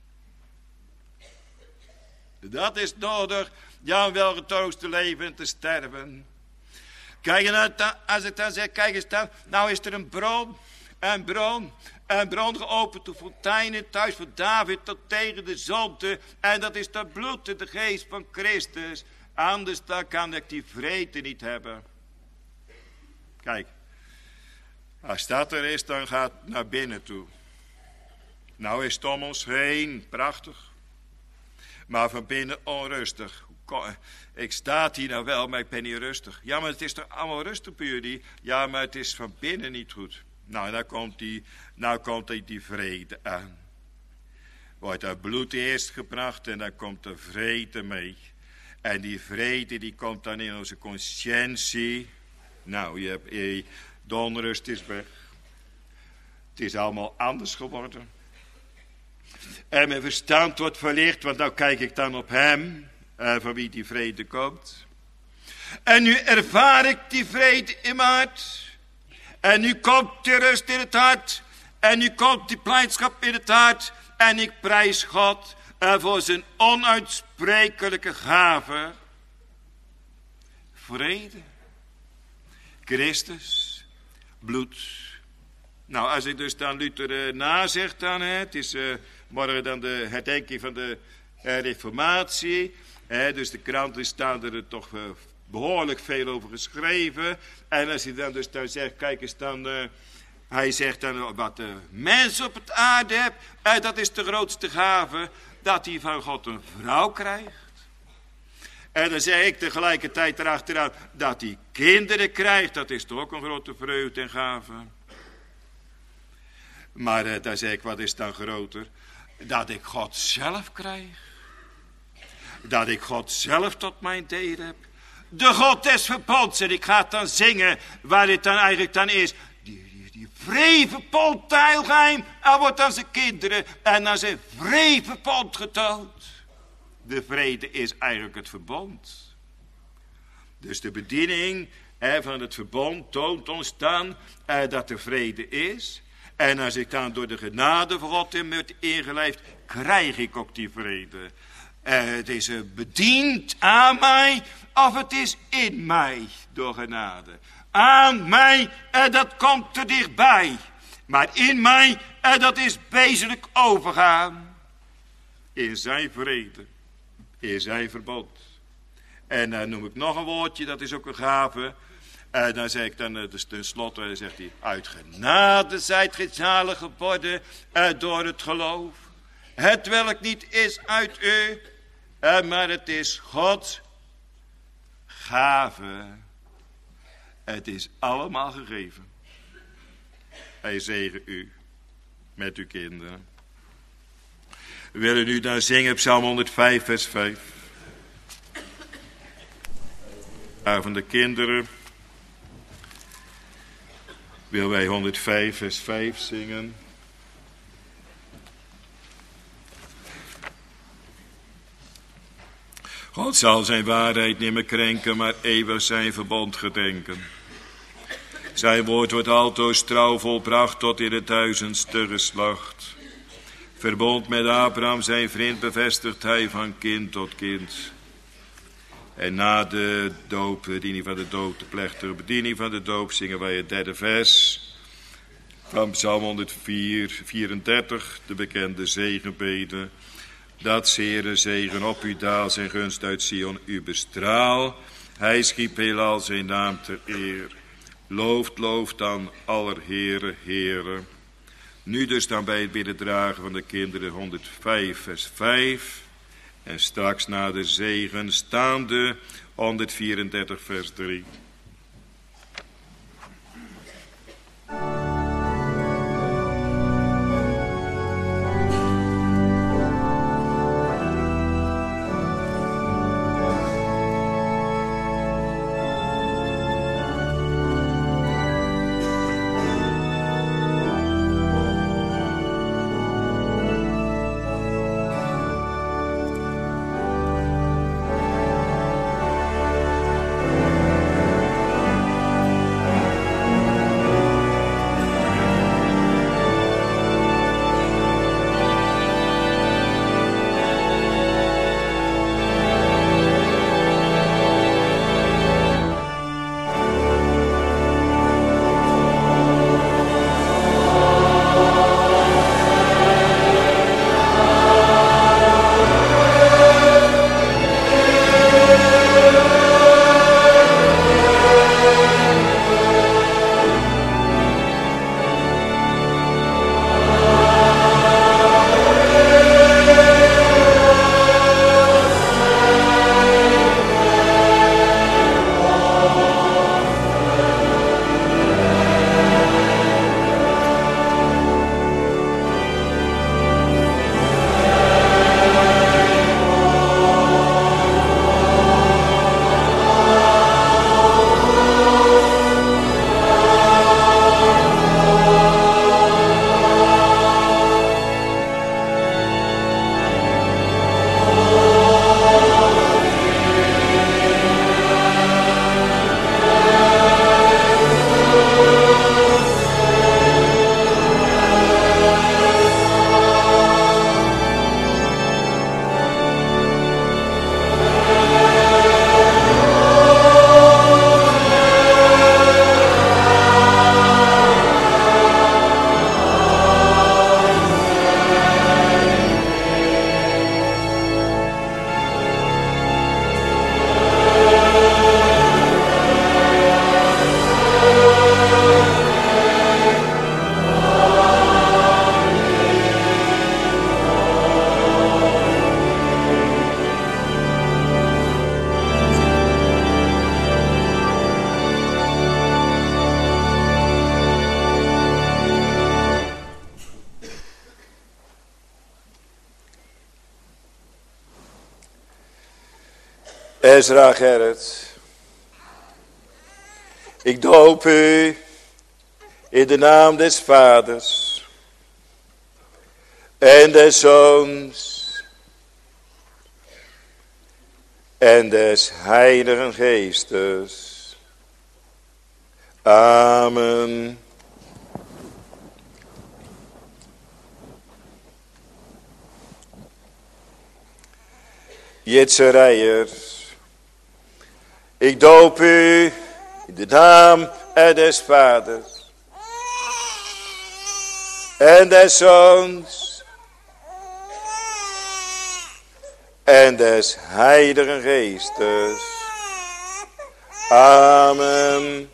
Speaker 2: Dat is nodig. Ja, wel getroost te leven en te sterven. Kijk, en als ik dan zeg, kijk eens dan. Nou is er een bron. Een bron. Een bron geopend, de fontein in het huis van David tot tegen de zonde. En dat is dat bloed en de geest van Christus. Anders dan kan ik die vrede niet hebben. Kijk. Als dat er is, dan gaat het naar binnen toe. Nou is het om ons heen prachtig. Maar van binnen onrustig. Ik sta hier nou wel, maar ik ben niet rustig. Ja, maar het is toch allemaal rustig bij jullie? Ja, maar het is van binnen niet goed. Nou, dan komt die, nou komt die, die vrede aan. Wordt dat bloed eerst gebracht en dan komt de vrede mee. En die vrede die komt dan in onze conscientie. Nou, je hebt, eh, de onrust is weg. Het is allemaal anders geworden. En mijn verstand wordt verlicht, want nou kijk ik dan op hem, eh, van wie die vrede komt. En nu ervaar ik die vrede in mijn hart. En nu komt die rust in het hart. En nu komt die blijdschap in het hart. En ik prijs God eh, voor zijn onuitsprekelijke gave. Vrede. Christus. Bloed. Nou, als ik dus dan Luther uh, nazeg dan, hè, het is uh, morgen dan de herdenking van de uh, reformatie. Hè, dus de kranten staan er toch uh, behoorlijk veel over geschreven. En als hij dan dus dan zegt, kijk eens dan, uh, hij zegt dan wat de mens op het aarde hebt. Uh, dat is de grootste gave, dat hij van God een vrouw krijgt. En dan zeg ik tegelijkertijd erachteraan, dat hij kinderen krijgt. Dat is toch ook een grote vreugde en gave. Maar uh, dan zeg ik, wat is dan groter? Dat ik God zelf krijg. Dat ik God zelf tot mijn deel heb. De God des verbonds. En ik ga het dan zingen waar dit dan eigenlijk dan is. Die, die, die vreven pond Teilgeheim. Er wordt aan zijn kinderen en aan zijn vreven pond getoond. De vrede is eigenlijk het verbond. Dus de bediening hè, van het verbond toont ons dan eh, dat er vrede is. En als ik dan door de genade van God in word ingelijfd, krijg ik ook die vrede. Uh, het is uh, bediend aan mij, of het is in mij door genade. Aan mij, uh, dat komt er dichtbij. Maar in mij, uh, dat is wezenlijk overgaan. In zijn vrede, in zijn verbond. En dan uh, noem ik nog een woordje, dat is ook een gave. En uh, dan zeg ik dan, uh, dus tenslotte, dan zegt hij, uit genade zijt gij zalig geworden uh, door het geloof. Het welk niet is uit u, uh, maar het is Gods gave. Het is allemaal gegeven. Hij zegen u met uw kinderen. We willen nu dan zingen Psalm honderdvijf vers vijf. Van de kinderen willen wij honderdvijf vers vijf zingen. God zal zijn waarheid nimmer krenken, maar eeuwig zijn verbond gedenken. Zijn woord wordt altoos trouw volbracht tot in het duizendste geslacht. Verbond met Abraham zijn vriend bevestigt hij van kind tot kind. En na de doop, de bediening van de doop, de plechtige bediening van de doop, zingen wij het derde vers van Psalm honderdvier, vierendertig, de bekende zegenbeden. Dat zere zegen op u daalt, zijn gunst uit Sion u bestraal. Hij schiep heelal zijn naam ter eer. Looft, looft dan aller heren, heren. Nu dus dan bij het binnendragen van de kinderen honderdvijf vers vijf. En straks na de zegen staande honderdvierendertig vers drie.
Speaker 3: Ezra Gerrit, ik doop u in de naam des Vaders en des Zoons en des Heiligen Geestes. Amen. Jitserijers, ik doop u in de naam des Vaders en des Zoons en des Heiligen Geestes. Amen.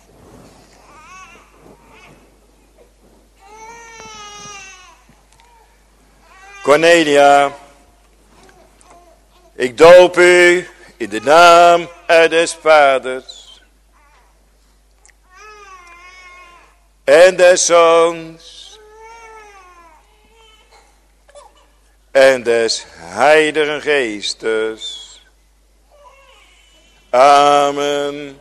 Speaker 3: Cornelia, ik doop u in de naam des Vaders en des Zoons en des Heiligen Geestes. Amen.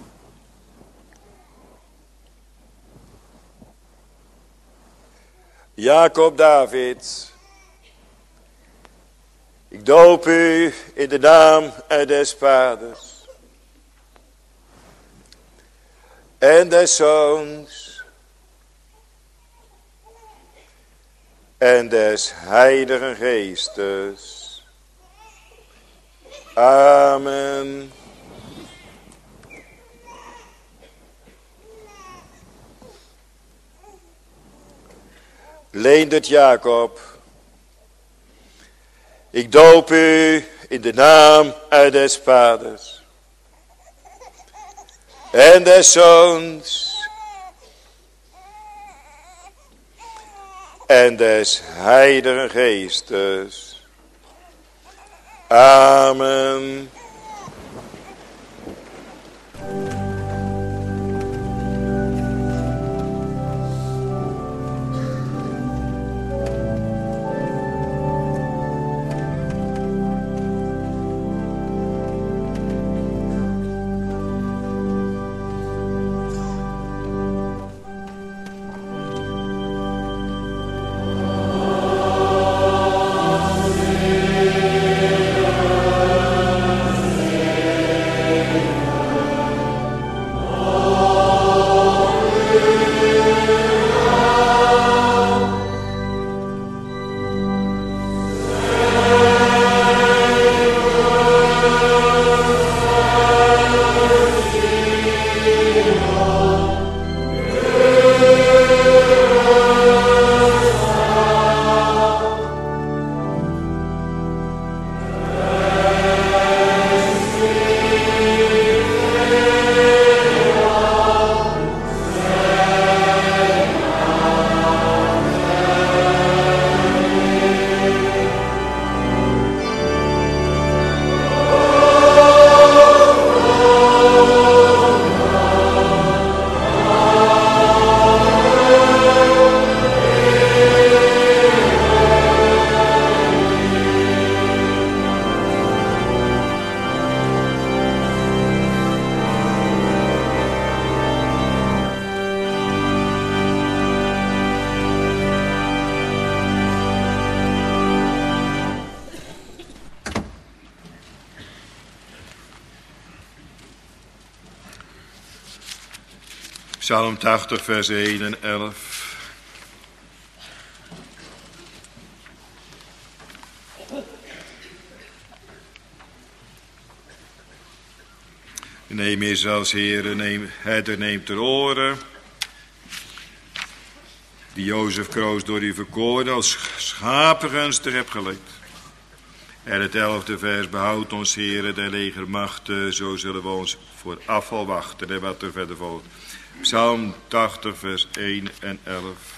Speaker 3: Jacob David, ik doop u in de naam des Vaders en des Zoons en des Heiligen Geestes. Amen. Leendert Jacob, ik doop u in de naam des Vaders en des Zoons en des Heiligen Geestes. Amen.
Speaker 2: Psalm tachtig, vers één en elf. Neem eens als Heere, neem, herder neemt ter oren, die Jozef Kroos door u verkoren als schapen gunstig hebt geleid. En het elfde vers, behoudt ons Heere der legermachten, zo zullen we ons voor afval wachten. En wat er verder volgt. Psalm tachtig, vers één en elf.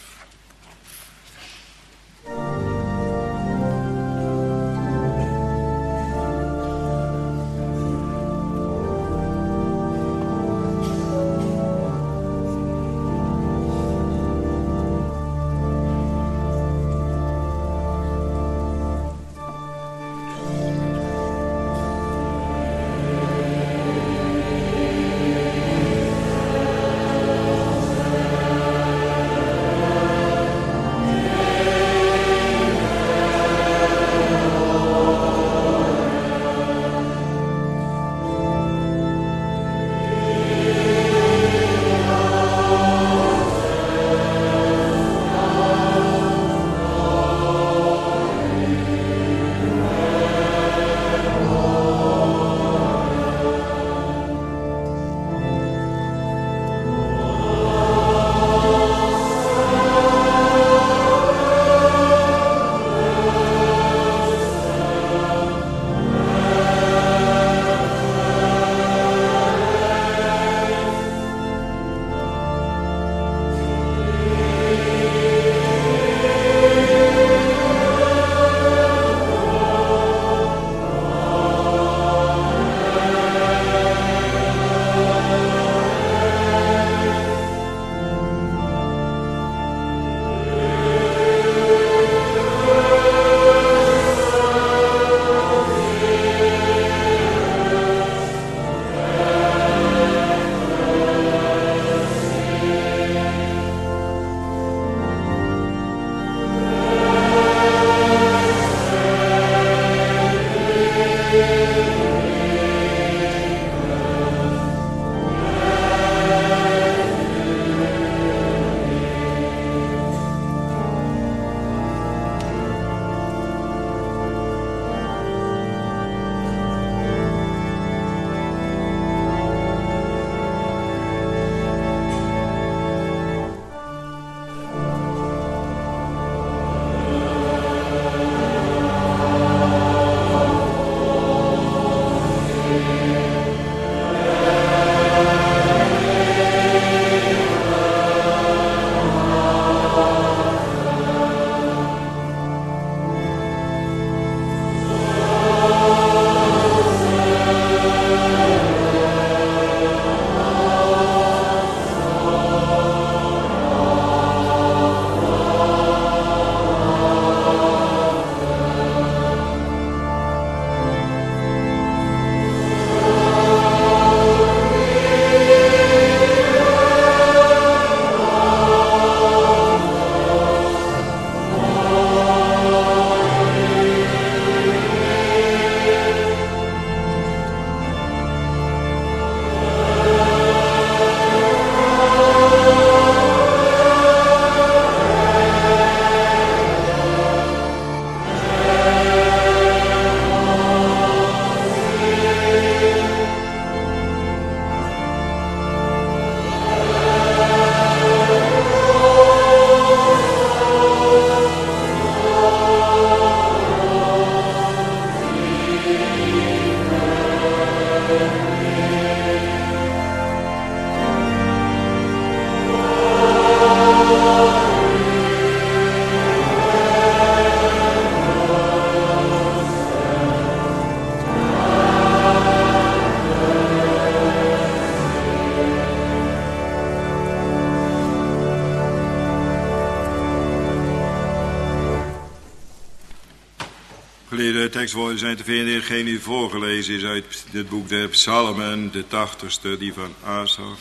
Speaker 2: Geleerde tekstwoorden zijn te vinden in hetgeen u voorgelezen is uit het boek der Psalmen, de tachtigste, die van Asaf.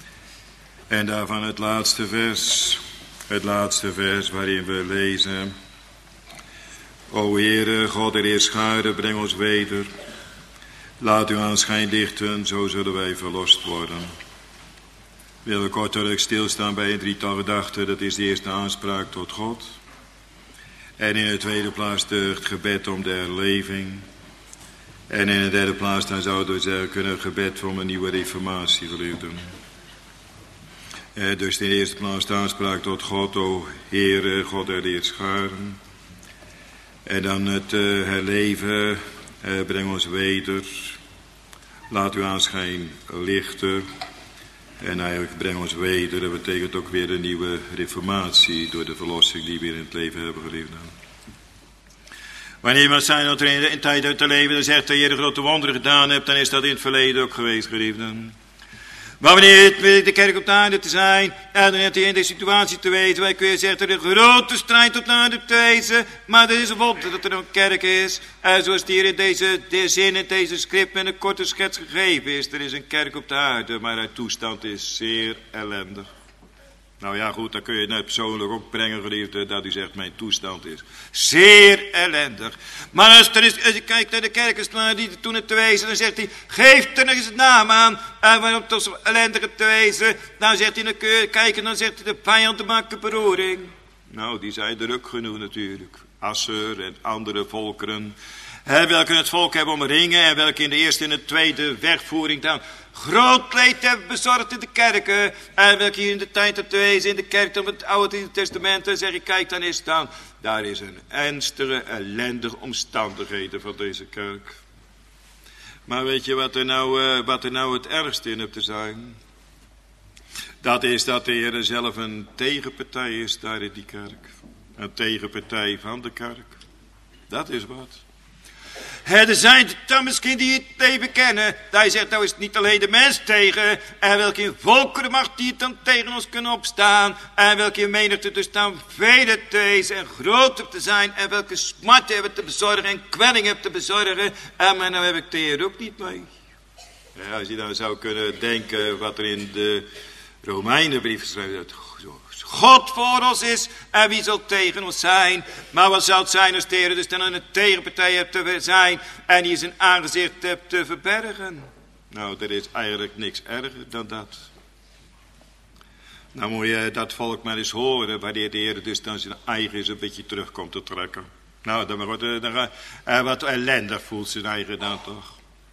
Speaker 2: En daarvan het laatste vers, het laatste vers waarin we lezen: O Heere, God der Heerscharen, breng ons weder. Laat uw aanschijn lichten, zo zullen wij verlost worden. Willen we kortelijk stilstaan bij een drietal gedachten. Dat is de eerste aanspraak tot God. En in de tweede plaats het gebed om de herleving. En in de derde plaats dan zouden we zeggen kunnen gebed voor een nieuwe reformatie, geliefden. Eh, dus in de eerste plaats de aanspraak tot God, o Heere, God der Heerscharen. En dan het uh, herleven, uh, breng ons weder. Laat uw aanschijn lichten. En eigenlijk breng ons weder. Dat betekent ook weer een nieuwe reformatie door de verlossing die we in het leven hebben geleefd. Wanneer iemand zijn dat er in de tijd uit te leven, dan zegt dat je de grote wonderen gedaan hebt, dan is dat in het verleden ook geweest, geliefden. Maar wanneer de kerk op de aarde te zijn, en dan heeft hij in de situatie te weten, wij kun je zeggen, er een grote strijd op de aarde te wezen, maar er is een wonder dat er een kerk is, en zoals het hier in deze, deze zin, in deze script met een korte schets gegeven is, er is een kerk op de aarde, maar haar toestand is zeer ellendig. Nou ja, goed, dan kun je het net persoonlijk ook brengen, geliefde, dat u zegt, mijn toestand is zeer ellendig. Maar als, er is, als je kijkt naar de kerkensklaar die er toen het te wezen, dan zegt hij, geef er nog eens het naam aan, en waarom het zo ellendige te wezen, dan zegt hij, dan kun je kijken, dan zegt hij, de vijanden maken beroering. Nou, die zijn er ook genoeg natuurlijk. Asser en andere volkeren, hè, welke het volk hebben omringen, en welke in de eerste en de tweede wegvoering dan groot leed hebben bezorgd in de kerken. En welke hier in de tijd te wezen in de kerk van het Oude Testament. Dan zeg ik, kijk dan eens dan. Daar is een ernstige, ellendige omstandigheden van deze kerk. Maar weet je wat er nou, uh, wat er nou het ergste in hebt te zijn? Dat is dat de Heer zelf een tegenpartij is daar in die kerk. Een tegenpartij van de kerk. Dat is wat. Er zijn dan misschien die het even kennen. Hij zegt, nou is het niet alleen de mens tegen. En welke volkerenmacht die het dan tegen ons kunnen opstaan. En welke menigte dus dan vele te wezen en groter te zijn. En welke smart hebben te bezorgen en kwelling hebben te bezorgen. En maar nou heb ik de Heer ook niet mee. Ja, als je dan zou kunnen denken wat er in de Romeinenbrief schrijft dat God voor ons is en wie zal tegen ons zijn. Maar wat zou het zijn als de Heer dus dan een tegenpartij hebt te zijn en die zijn aangezicht hebt te verbergen. Nou, er is eigenlijk niks erger dan dat. Nou moet je dat volk maar eens horen wanneer de Heer dus dan zijn eigen is een beetje terug komt te trekken. Nou, dan wordt er uh, wat ellendig voelt zijn eigen dan toch.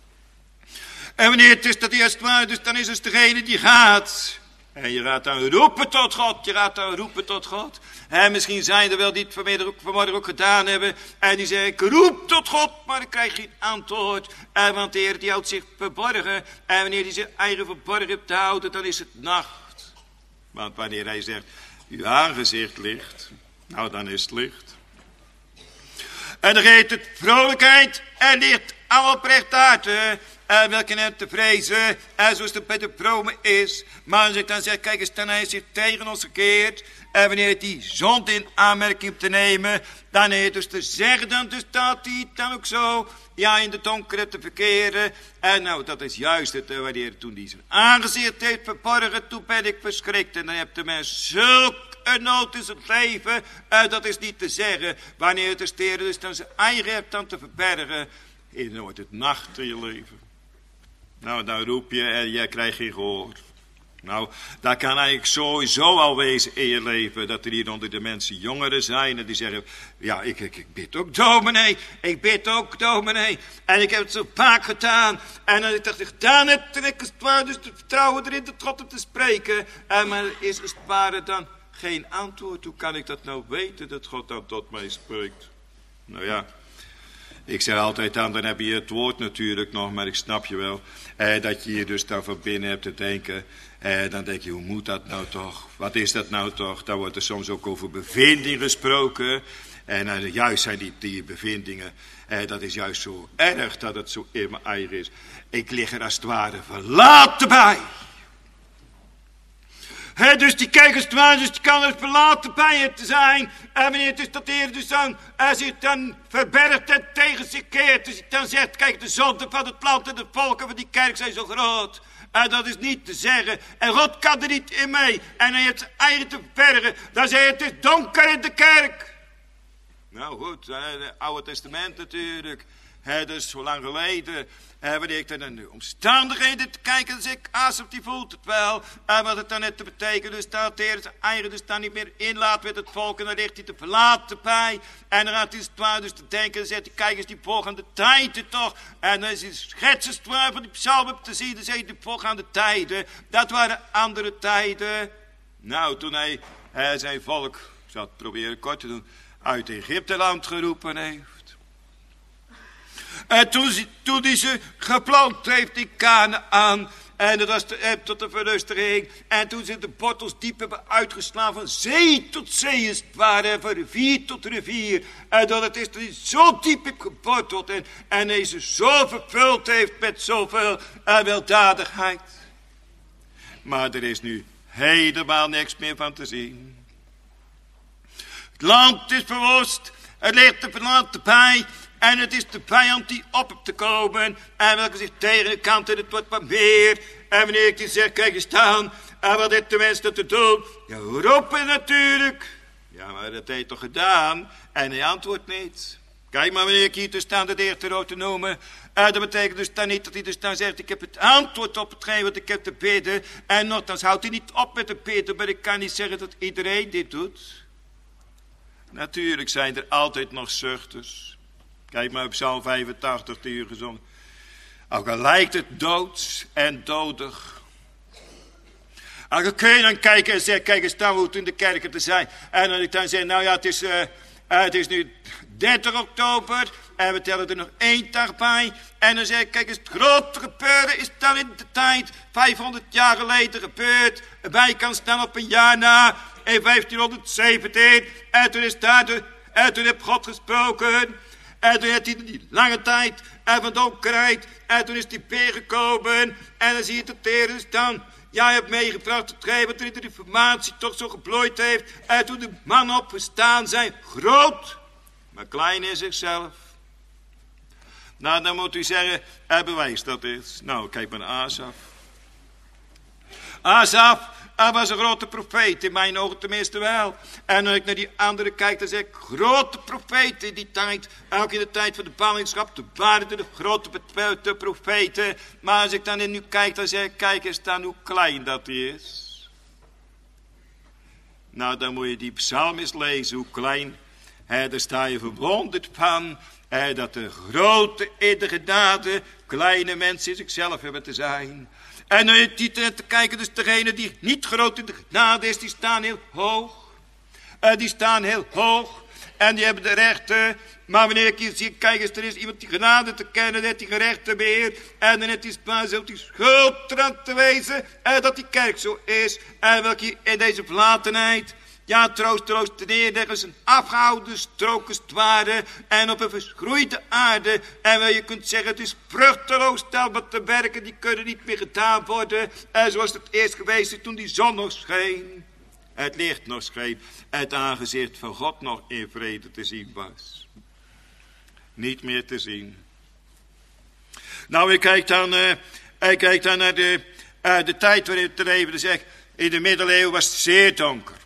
Speaker 2: En wanneer het is dat eerst waar, dus dan is het degene die gaat. En je gaat dan roepen tot God, je gaat dan roepen tot God. En misschien zijn er wel die het vanmiddag ook, vanmorgen ook gedaan hebben. En die zeggen, ik roep tot God, maar ik krijg geen antwoord. En want de Heer die houdt zich verborgen. En wanneer hij zijn eigen verborgen hebt te houden, dan is het nacht. Want wanneer hij zegt, uw aangezicht ligt, nou dan is het licht. En dan geeft het vrolijkheid en licht aan oprecht uit. En welke hem te vrezen, en zoals het bij de vrome is. Maar als ik dan zeg, kijk eens, dan hij zich tegen ons gekeerd. En wanneer het die zonde in aanmerking hebt te nemen, dan heeft dus te zeggen, dan dus staat hij dan ook zo, ja, in de donkere te verkeren. En nou, dat is juist het, wanneer toen die zijn aangezicht heeft verborgen, toen ben ik verschrikt. En dan heeft de mens zulk een nood in zijn leven, en dat is niet te zeggen, wanneer het de Heer dus dan zijn eigen hebt dan te verbergen. En dan wordt het nacht in je leven. Nou, dan roep je en jij krijgt geen gehoor. Nou, dat kan eigenlijk sowieso al wezen in je leven. Dat er hier onder de mensen jongeren zijn en die zeggen, ja, ik, ik, ik bid ook dominee. Ik bid ook dominee. En ik heb het zo vaak gedaan. En als ik dat gedaan heb, dan heb ik het ware dus te vertrouwen erin dat God hem te spreken. En maar is het ware dan geen antwoord. Hoe kan ik dat nou weten dat God dan tot mij spreekt? Nou ja. Ik zeg altijd aan, dan heb je het woord natuurlijk nog, maar ik snap je wel. Eh, dat je hier dus dan van binnen hebt te denken. Eh, dan denk je, hoe moet dat nou toch? Wat is dat nou toch? Dan wordt er soms ook over bevinding gesproken. En uh, juist zijn die, die bevindingen, eh, dat is juist zo erg dat het zo in mijn eigen is. Ik lig er als het ware verlaten bij. He, dus die kijkers dwaan, dus die kan er verlaten bij het te zijn. En wanneer het is dat de Heer dus dan uh, zich dan verbergt en tegen zich keert. Dus hij dan zegt, kijk, de zonde van het land en de volken van die kerk zijn zo groot. En dat is niet te zeggen. En God kan er niet in mee. En hij heeft zijn eigen te verbergen. Dan zei hij, het is donker in de kerk. Nou goed, het Oude Testament natuurlijk. He, dus zo lang geleden. En wanneer ik dan naar de omstandigheden te kijken, dan zeg ik, Asaf die voelt het wel. En wat het dan net te betekenen, dus dat de Heer zijn eigen dus dan niet meer inlaat met het volk. En dan ligt hij te verlaten bij. En dan gaat hij het dus te denken, dan zegt hij, kijk eens die volgende tijden toch. En dan is hij schetsen van die psalm te zien, dan zegt hij, die volgende tijden, dat waren andere tijden. Nou, toen hij, hij zijn volk, ik zal het proberen kort te doen, uit Egypteland geroepen heeft. En toen, toen hij ze geplant heeft in Kanaan. En dat was de, tot de verlustiging. En toen ze de bottels diep hebben uitgeslagen. Van zee tot zee is het ware. Van rivier tot rivier. En dat het is dat hij zo diep heeft gebotteld. En, en hij ze zo vervuld heeft met zoveel uh, weldadigheid. Maar er is nu helemaal niks meer van te zien. Het land is verwoest. Het ligt er verlaten bij. En het is de vijand die op hebt te komen. En welke zich tegen de kant en het wordt wat meer. En wanneer ik die zeg, kijk eens staan. En wat heeft de mens dat te doen? Ja, roepen natuurlijk. Ja, maar dat heeft toch gedaan? En hij antwoordt niet. Kijk maar wanneer ik hier te staan de Heer te te noemen. En dat betekent dus dan niet dat hij dus dan zegt, ik heb het antwoord op hetgeen wat ik heb te bidden. En nogthans houdt hij niet op met te bidden. Maar ik kan niet zeggen dat iedereen dit doet. Natuurlijk zijn er altijd nog zuchters. Kijk maar op Psalm vijfentachtig, die u gezongen. Ook al lijkt het doods en dodig. Ook al kun je dan kijken en zeggen, kijk eens dan hoe het in de kerken te zijn. En dan ik dan zeg, nou ja, het is, uh, uh, het is nu dertig oktober. En we tellen er nog één dag bij. En dan zeg ik, kijk eens, het grote gebeuren is dan in de tijd. vijfhonderd jaar geleden gebeurd. Wij kan staan op een jaar na. In vijftienhonderdzeventien. En toen is daar de, en toen heeft God gesproken. En toen heeft hij die lange tijd en van donkerheid. En toen is hij weer gekomen. En dan zie je dat de Heer is dan. Ja, je hebt meegebracht het gij wat er in de reformatie toch zo geplooid heeft. En toen de mannen opgestaan zijn. Groot, maar klein in zichzelf. Nou, dan moet u zeggen, er bewijst dat is. Nou, kijk maar naar Asaf. Asaf, hij was een grote profeet, in mijn ogen tenminste wel. En als ik naar die anderen kijk, dan zeg ik, grote profeten in die tijd. Ook in de tijd van de ballingschap, de waren de grote de profeten. Maar als ik dan nu kijk, dan zeg ik, kijk eens dan hoe klein dat is. Nou, dan moet je die psalm eens lezen, hoe klein. He, daar sta je verwonderd van. He, dat de grote in de genade kleine mensen in zichzelf hebben te zijn. En dan die te kijken, dus degene die niet groot in de genade is, die staan heel hoog. Uh, die staan heel hoog. En die hebben de rechten. Maar wanneer ik hier zie, kijk eens, er is iemand die genade te kennen, dat die gerechten meer. En dan het is maar zo die schuld eraan te wezen. En dat die kerk zo is. En welke in deze verlatenheid. Ja, troosteloos te neerleggen, een afgehouden strook als het ware, en op een verschroeide aarde. En wel, je kunt zeggen, het is vruchteloos stel, want de werken die kunnen niet meer gedaan worden. En zoals het eerst geweest is toen die zon nog scheen. Het licht nog scheen. Het aangezicht van God nog in vrede te zien was. Niet meer te zien. Nou, ik kijk dan, uh, ik kijk dan naar de, uh, de tijd waarin het leven. Dus zeg, in de middeleeuwen was het zeer donker.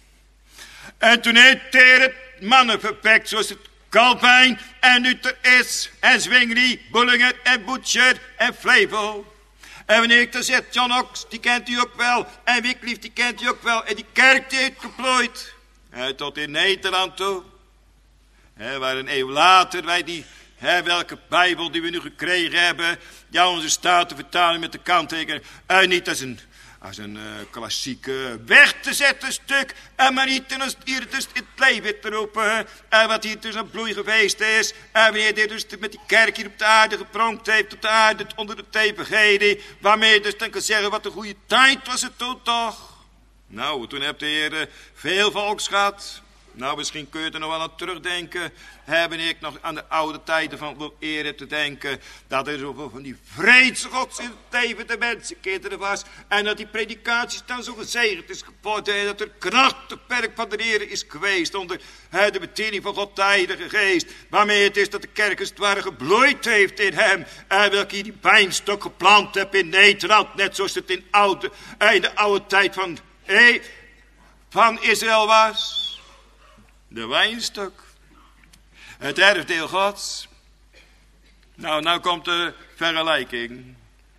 Speaker 2: En toen heeft hij het mannen verpekt, zoals het Kalpijn en Luther is, en Zwingli, Bullinger en Butcher en Flevel. En wanneer ik dan zeg, John Knox, die kent u ook wel, en Wycliffe, die kent u ook wel, en die kerk die heeft geplooid, en tot in Nederland toe. En waar een eeuw later wij die, hè, welke Bijbel die we nu gekregen hebben, ja, onze Statenvertaling met de kanttekening, en niet als een... Als een uh, klassieke weg te zetten stuk. En maar niet als hier dus het leven te roepen. En wat hier dus een bloei geweest is. En wanneer dit dus met die kerk hier op de aarde gepronkt heeft. Op de aarde onder de tepengeden. Waarmee je dus dan kan zeggen wat een goede tijd was het toen toch. Nou, toen heb de Heer uh, veel volks gehad. Nou, misschien kun je er nog wel aan terugdenken. Hebben ik nog aan de oude tijden van wil ere te denken. Dat er zoveel van die vreedse gods in het leven de mensenkinderen was. En dat die predikaties dan zo gezegend is geworden. En dat er krachtig werk van de Heer is geweest. Onder he, de bediening van God de Heilige Geest. Waarmee het is dat de kerk als het ware gebloeid heeft in hem. En welke je die wijnstok geplant hebt in Nederland. Net zoals het in, oude, in de oude tijd van, hey, van Israël was. De wijnstok. Het erfdeel Gods. Nou, nou komt de vergelijking.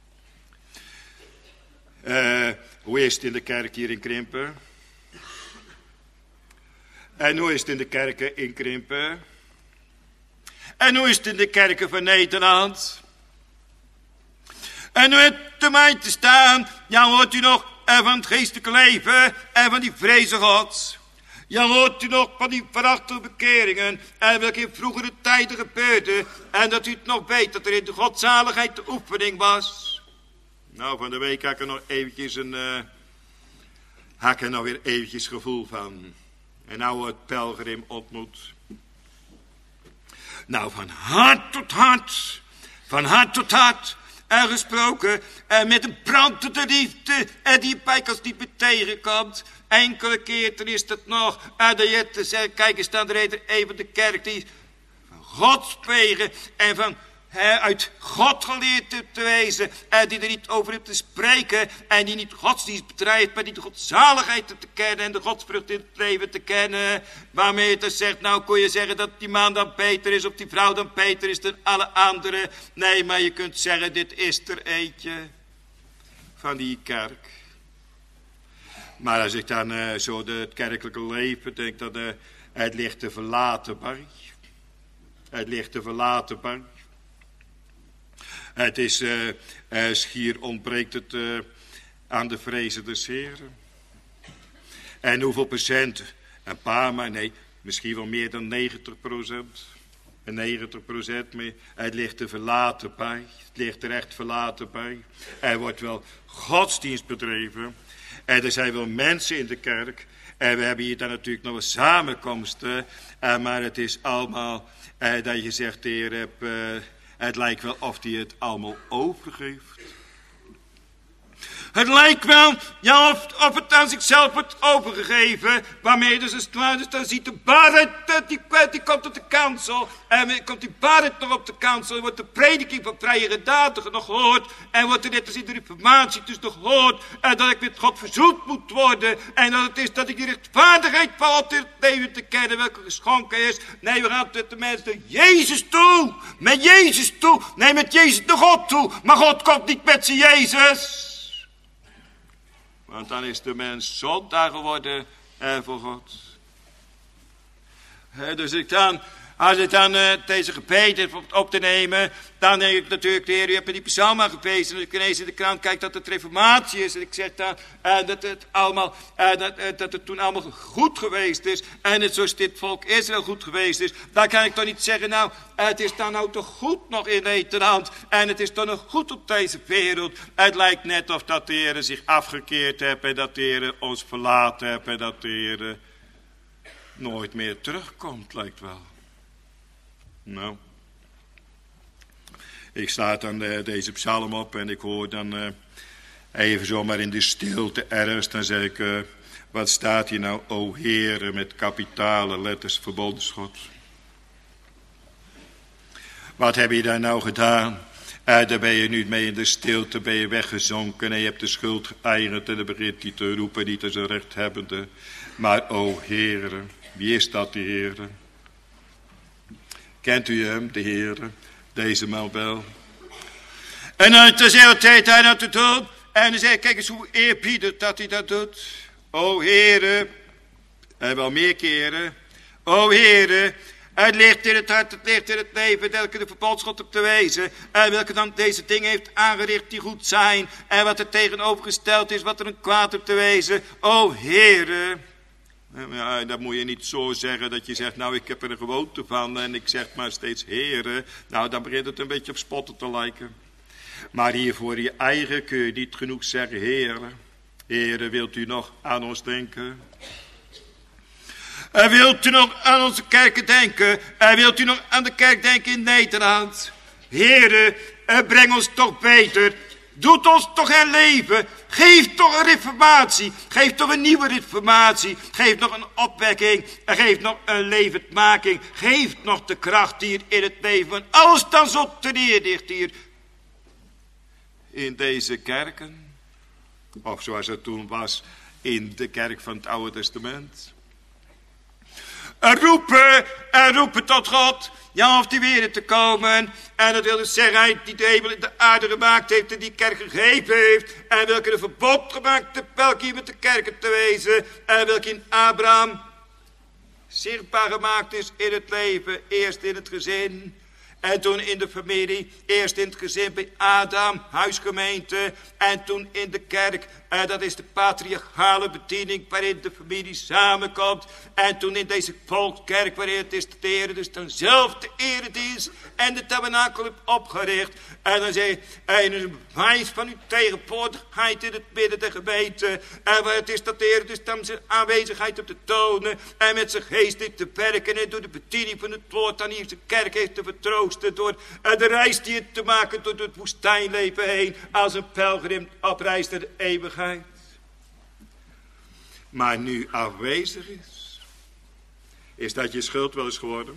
Speaker 2: Uh, hoe is het in de kerk hier in Krimpen? En hoe is het in de kerken in Krimpen? En hoe is het in de kerken van Nederland? En hoe het te mij te staan, ja, hoort u nog van het geestelijke leven en van die vrezen Gods. Ja, hoort u nog van die verachtelijke bekeringen en welke in vroegere tijden gebeurde. En dat u het nog weet dat er in de godzaligheid de oefening was. Nou, van de week had ik er nog eventjes een, uh, had ik er nog weer eventjes gevoel van. En nou het pelgrim ontmoet. Nou, van hart tot hart, van hart tot hart. En gesproken en met een brandende liefde en die bij als die tegenkomt. Enkele keer is dat nog. En dat je te zeggen, kijk eens dan er even de kerk die van God spreken en van he, uit God geleerd te wezen. En die er niet over heeft te spreken. En die niet godsdienst bedrijft, maar die de godzaligheid te kennen en de godsvrucht in het leven te kennen. Waarmee het dus zegt, nou kon je zeggen dat die man dan beter is of die vrouw dan beter is dan alle anderen. Nee, maar je kunt zeggen, dit is er eentje van die kerk. Maar als ik dan uh, zo de, het kerkelijke leven denk, dat uh, het ligt te verlaten bij. Het ligt te verlaten bij. Het is uh, uh, schier ontbreekt het uh, aan de vrezen des Heren. En hoeveel procent? Een paar, maar nee, misschien wel meer dan negentig procent. En negentig procent meer. Het ligt er verlaten bij. Het ligt er echt verlaten bij. Er wordt wel godsdienst bedreven. En er zijn wel mensen in de kerk. En we hebben hier dan natuurlijk nog wel samenkomsten. Uh, maar het is allemaal uh, dat je zegt, de Heer heb... Uh, Het lijkt wel of hij het allemaal overgeeft. Het lijkt wel, ja, of, of het aan zichzelf wordt overgegeven. Waarmee dus als het ware, dus dan ziet de waarheid, die, die komt op de kansel. En komt die waarheid nog op de kansel. Wordt de prediking van vrije redadigen nog gehoord. En wordt er net als in de reformatie dus nog gehoord. En dat ik met God verzoend moet worden. En dat het is dat ik die rechtvaardigheid van God in het leven te kennen. Welke geschonken is. Nee, we gaan met de mensen naar Jezus toe. Met Jezus toe. Nee, met Jezus naar God toe. Maar God komt niet met zijn Jezus. Want dan is de mens zondaar geworden eh, voor God. He, dus ik dan, als ik dan uh, deze gebeden op te nemen, dan denk ik natuurlijk, de Heer, u hebt me die psalma geprezen. En ik ineens in de krant kijk dat het reformatie is. En ik zeg dan uh, dat, het allemaal, uh, dat, uh, dat het toen allemaal goed geweest is. En het zoals dit volk Israël goed geweest is. Dan kan ik toch niet zeggen, nou, uh, het is dan nou toch goed nog in Nederland. En het is toch nog goed op deze wereld. Het lijkt net of dat de Heer zich afgekeerd heeft. En dat de Heer ons verlaten heeft. En dat de Heer nooit meer terugkomt, lijkt wel. Nou, ik sta dan uh, deze psalm op en ik hoor dan uh, even zomaar in de stilte ergens, dan zeg ik, uh, wat staat hier nou, o Heere, met kapitale letters verbondenschot. Wat heb je daar nou gedaan? Uh, daar ben je nu mee in de stilte, ben je weggezonken en je hebt de schuld geëigend en dan begint hij te roepen, niet als een rechthebbende. Maar o Heere, wie is dat, de Heere? Kent u hem, de Heere, deze man wel? En dan is de hele tijd hij dat te doen. En dan zei, kijk eens hoe eerbiedig dat hij dat doet. O Heere, en wel meer keren. O Heere, het ligt in het hart, het ligt in het leven, welke de verbondsgod op te wezen. En welke dan deze dingen heeft aangericht die goed zijn. En wat er tegenovergesteld is, wat er een kwaad op te wezen. O Heere. Ja, dat moet je niet zo zeggen dat je zegt, nou ik heb er een gewoonte van en ik zeg maar steeds Heere. Nou dan begint het een beetje op spotten te lijken. Maar hier voor je eigen kun je niet genoeg zeggen, Heere. Heere, wilt u nog aan ons denken? En wilt u nog aan onze kerken denken? En wilt u nog aan de kerk denken in Nederland? Heere, breng ons toch beter. Doet ons toch herleven. Geef toch een reformatie. Geef toch een nieuwe reformatie. Geef nog een opwekking. En geef nog een levendmaking. Geef nog de kracht hier in het leven. Van alles dan zo te neerdicht hier. In deze kerken. Of zoals het toen was. In de kerk van het Oude Testament. En roepen. En roepen tot God. Ja, of die weer te komen. En dat wil dus zeggen, hij die de hemel en de aarde gemaakt heeft en die kerk gegeven heeft. En welke een verbod gemaakt heeft, welke hier met de kerken te wezen. En welke in Abraham zichtbaar gemaakt is in het leven. Eerst in het gezin. En toen in de familie. Eerst in het gezin bij Adam, huisgemeente. En toen in de kerk. En dat is de patriarchale bediening waarin de familie samenkomt. En toen in deze volkskerk waarin het is de Heer dus dan zelf de eredienst en de tabernakel heeft opgericht. En dan zei hij, en een bewijs van uw tegenwoordigheid in het midden der gemeente. En waar het is dat de Heer dus dan zijn aanwezigheid op te tonen. En met zijn geest in te werken en door de bediening van het woord aan hier zijn kerk heeft te vertroosten. Door de reis die het te maken door het woestijnleven heen. Als een pelgrim opreist naar de eeuwigheid. Maar nu afwezig is. Is dat je schuld wel eens geworden?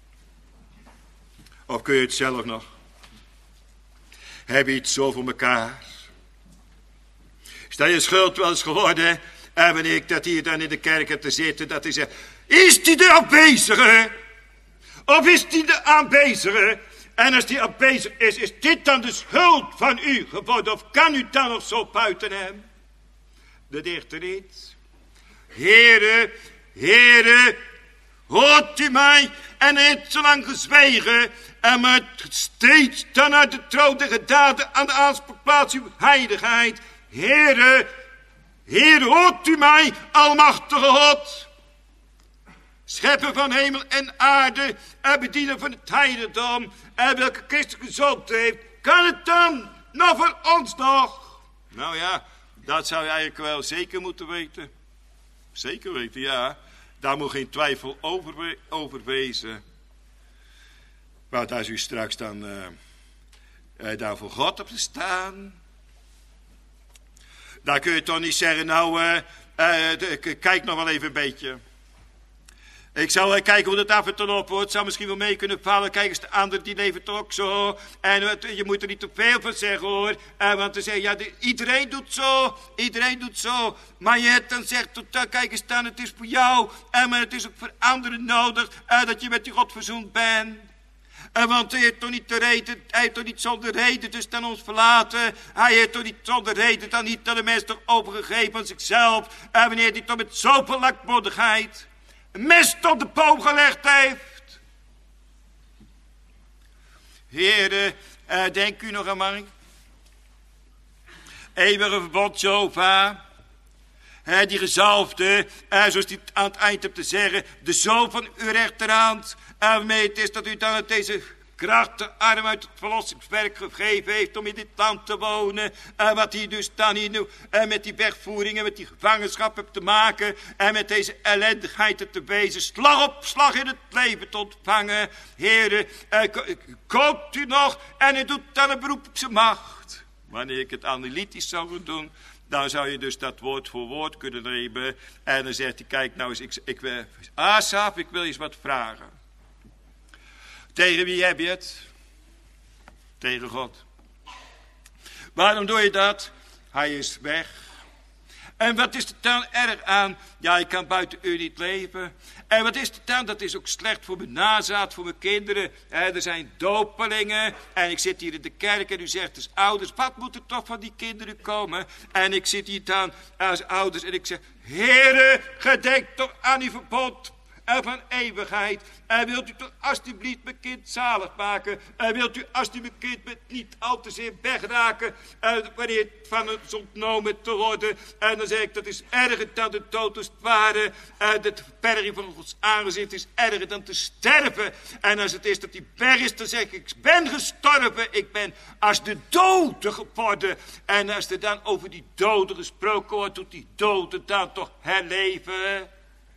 Speaker 2: Of kun je het zelf nog? Heb je het zo voor elkaar? Is dat je schuld wel eens geworden? En wanneer ik dat hier dan in de kerk heb te zitten, dat hij zegt, is die de afwezige? Of is die de aanwezige? En als die afwezig is, is dit dan de schuld van u geworden? Of kan u dan nog zo buiten hem? De dichter niet. Heere, Heere, hoort u mij? En hij heeft zo lang gezwegen. En met steeds dan uit de troon de gedaden aan de aanspraakplaats uw heiligheid. Heere, Heere, hoort u mij, almachtige God? Schepper van hemel en aarde en bediener van het heiligdom. En welke Christus gezond heeft, kan het dan nog voor ons nog? Nou ja, dat zou je eigenlijk wel zeker moeten weten. Zeker weten, ja. Daar moet geen twijfel over, we over wezen. Want als u straks dan uh, uh, daar voor God op te staan. Dan kun je toch niet zeggen, nou, uh, uh, de, kijk nog wel even een beetje. Ik zou uh, kijken hoe dat af en toe op wordt. Het zou misschien wel mee kunnen vallen. Kijk eens, de anderen die leven toch ook zo. En uh, je moet er niet te veel van zeggen, hoor. Uh, want dan zeg je, ja, de, iedereen doet zo. Iedereen doet zo. Maar je hebt dan zegt, uh, kijk eens dan, het is voor jou. Uh, maar het is ook voor anderen nodig uh, dat je met die God verzoend bent. Uh, want hij heeft toch niet de reden, hij heeft toch niet zonder reden dus dan ons verlaten. Hij heeft toch niet zonder reden dan niet dat de mens toch overgegeven aan zichzelf. En uh, wanneer hij toch met zoveel lankmoedigheid een mes tot de boom gelegd heeft. Heren, uh, denk u nog aan Mark? Eeuwige verbond Jehova. He, die gezalfde, uh, zoals hij aan het eind hebt te zeggen, de zoon van uw rechterhand. En waarmee het is dat u dan het deze krachtige arm uit het verlossingswerk gegeven heeft om in dit land te wonen. En wat hij dus dan hier nu en met die wegvoeringen, met die gevangenschap hebt te maken. En met deze ellendigheid te wezen. Slag op slag in het leven te ontvangen. Heren, uh, koopt u nog en u doet dan een beroep op zijn macht. Wanneer ik het analytisch zou doen, dan zou je dus dat woord voor woord kunnen nemen. En dan zegt hij, kijk nou eens, ik, ik, ik, Asaf, ik wil je eens wat vragen. Tegen wie heb je het? Tegen God. Waarom doe je dat? Hij is weg. En wat is er dan erg aan? Ja, ik kan buiten u niet leven. En wat is er dan? Dat is ook slecht voor mijn nazaat, voor mijn kinderen. Er zijn dopelingen. En ik zit hier in de kerk en u zegt als ouders, wat moet er toch van die kinderen komen? En ik zit hier dan als ouders en ik zeg, Heere, gedenk toch aan uw verbod. En van eeuwigheid. En wilt u toch alstublieft mijn kind zalig maken. En wilt u alstublieft mijn kind met niet al te zeer wegraken. En wanneer het van het is ontnomen te worden. En dan zeg ik, dat is erger dan de dood als het ware. En de verberging van Gods aangezicht is erger dan te sterven. En als het is dat die berg is, dan zeg ik, ik ben gestorven. Ik ben als de dode geworden. En als er dan over die doden gesproken wordt, doet die doden dan toch herleven.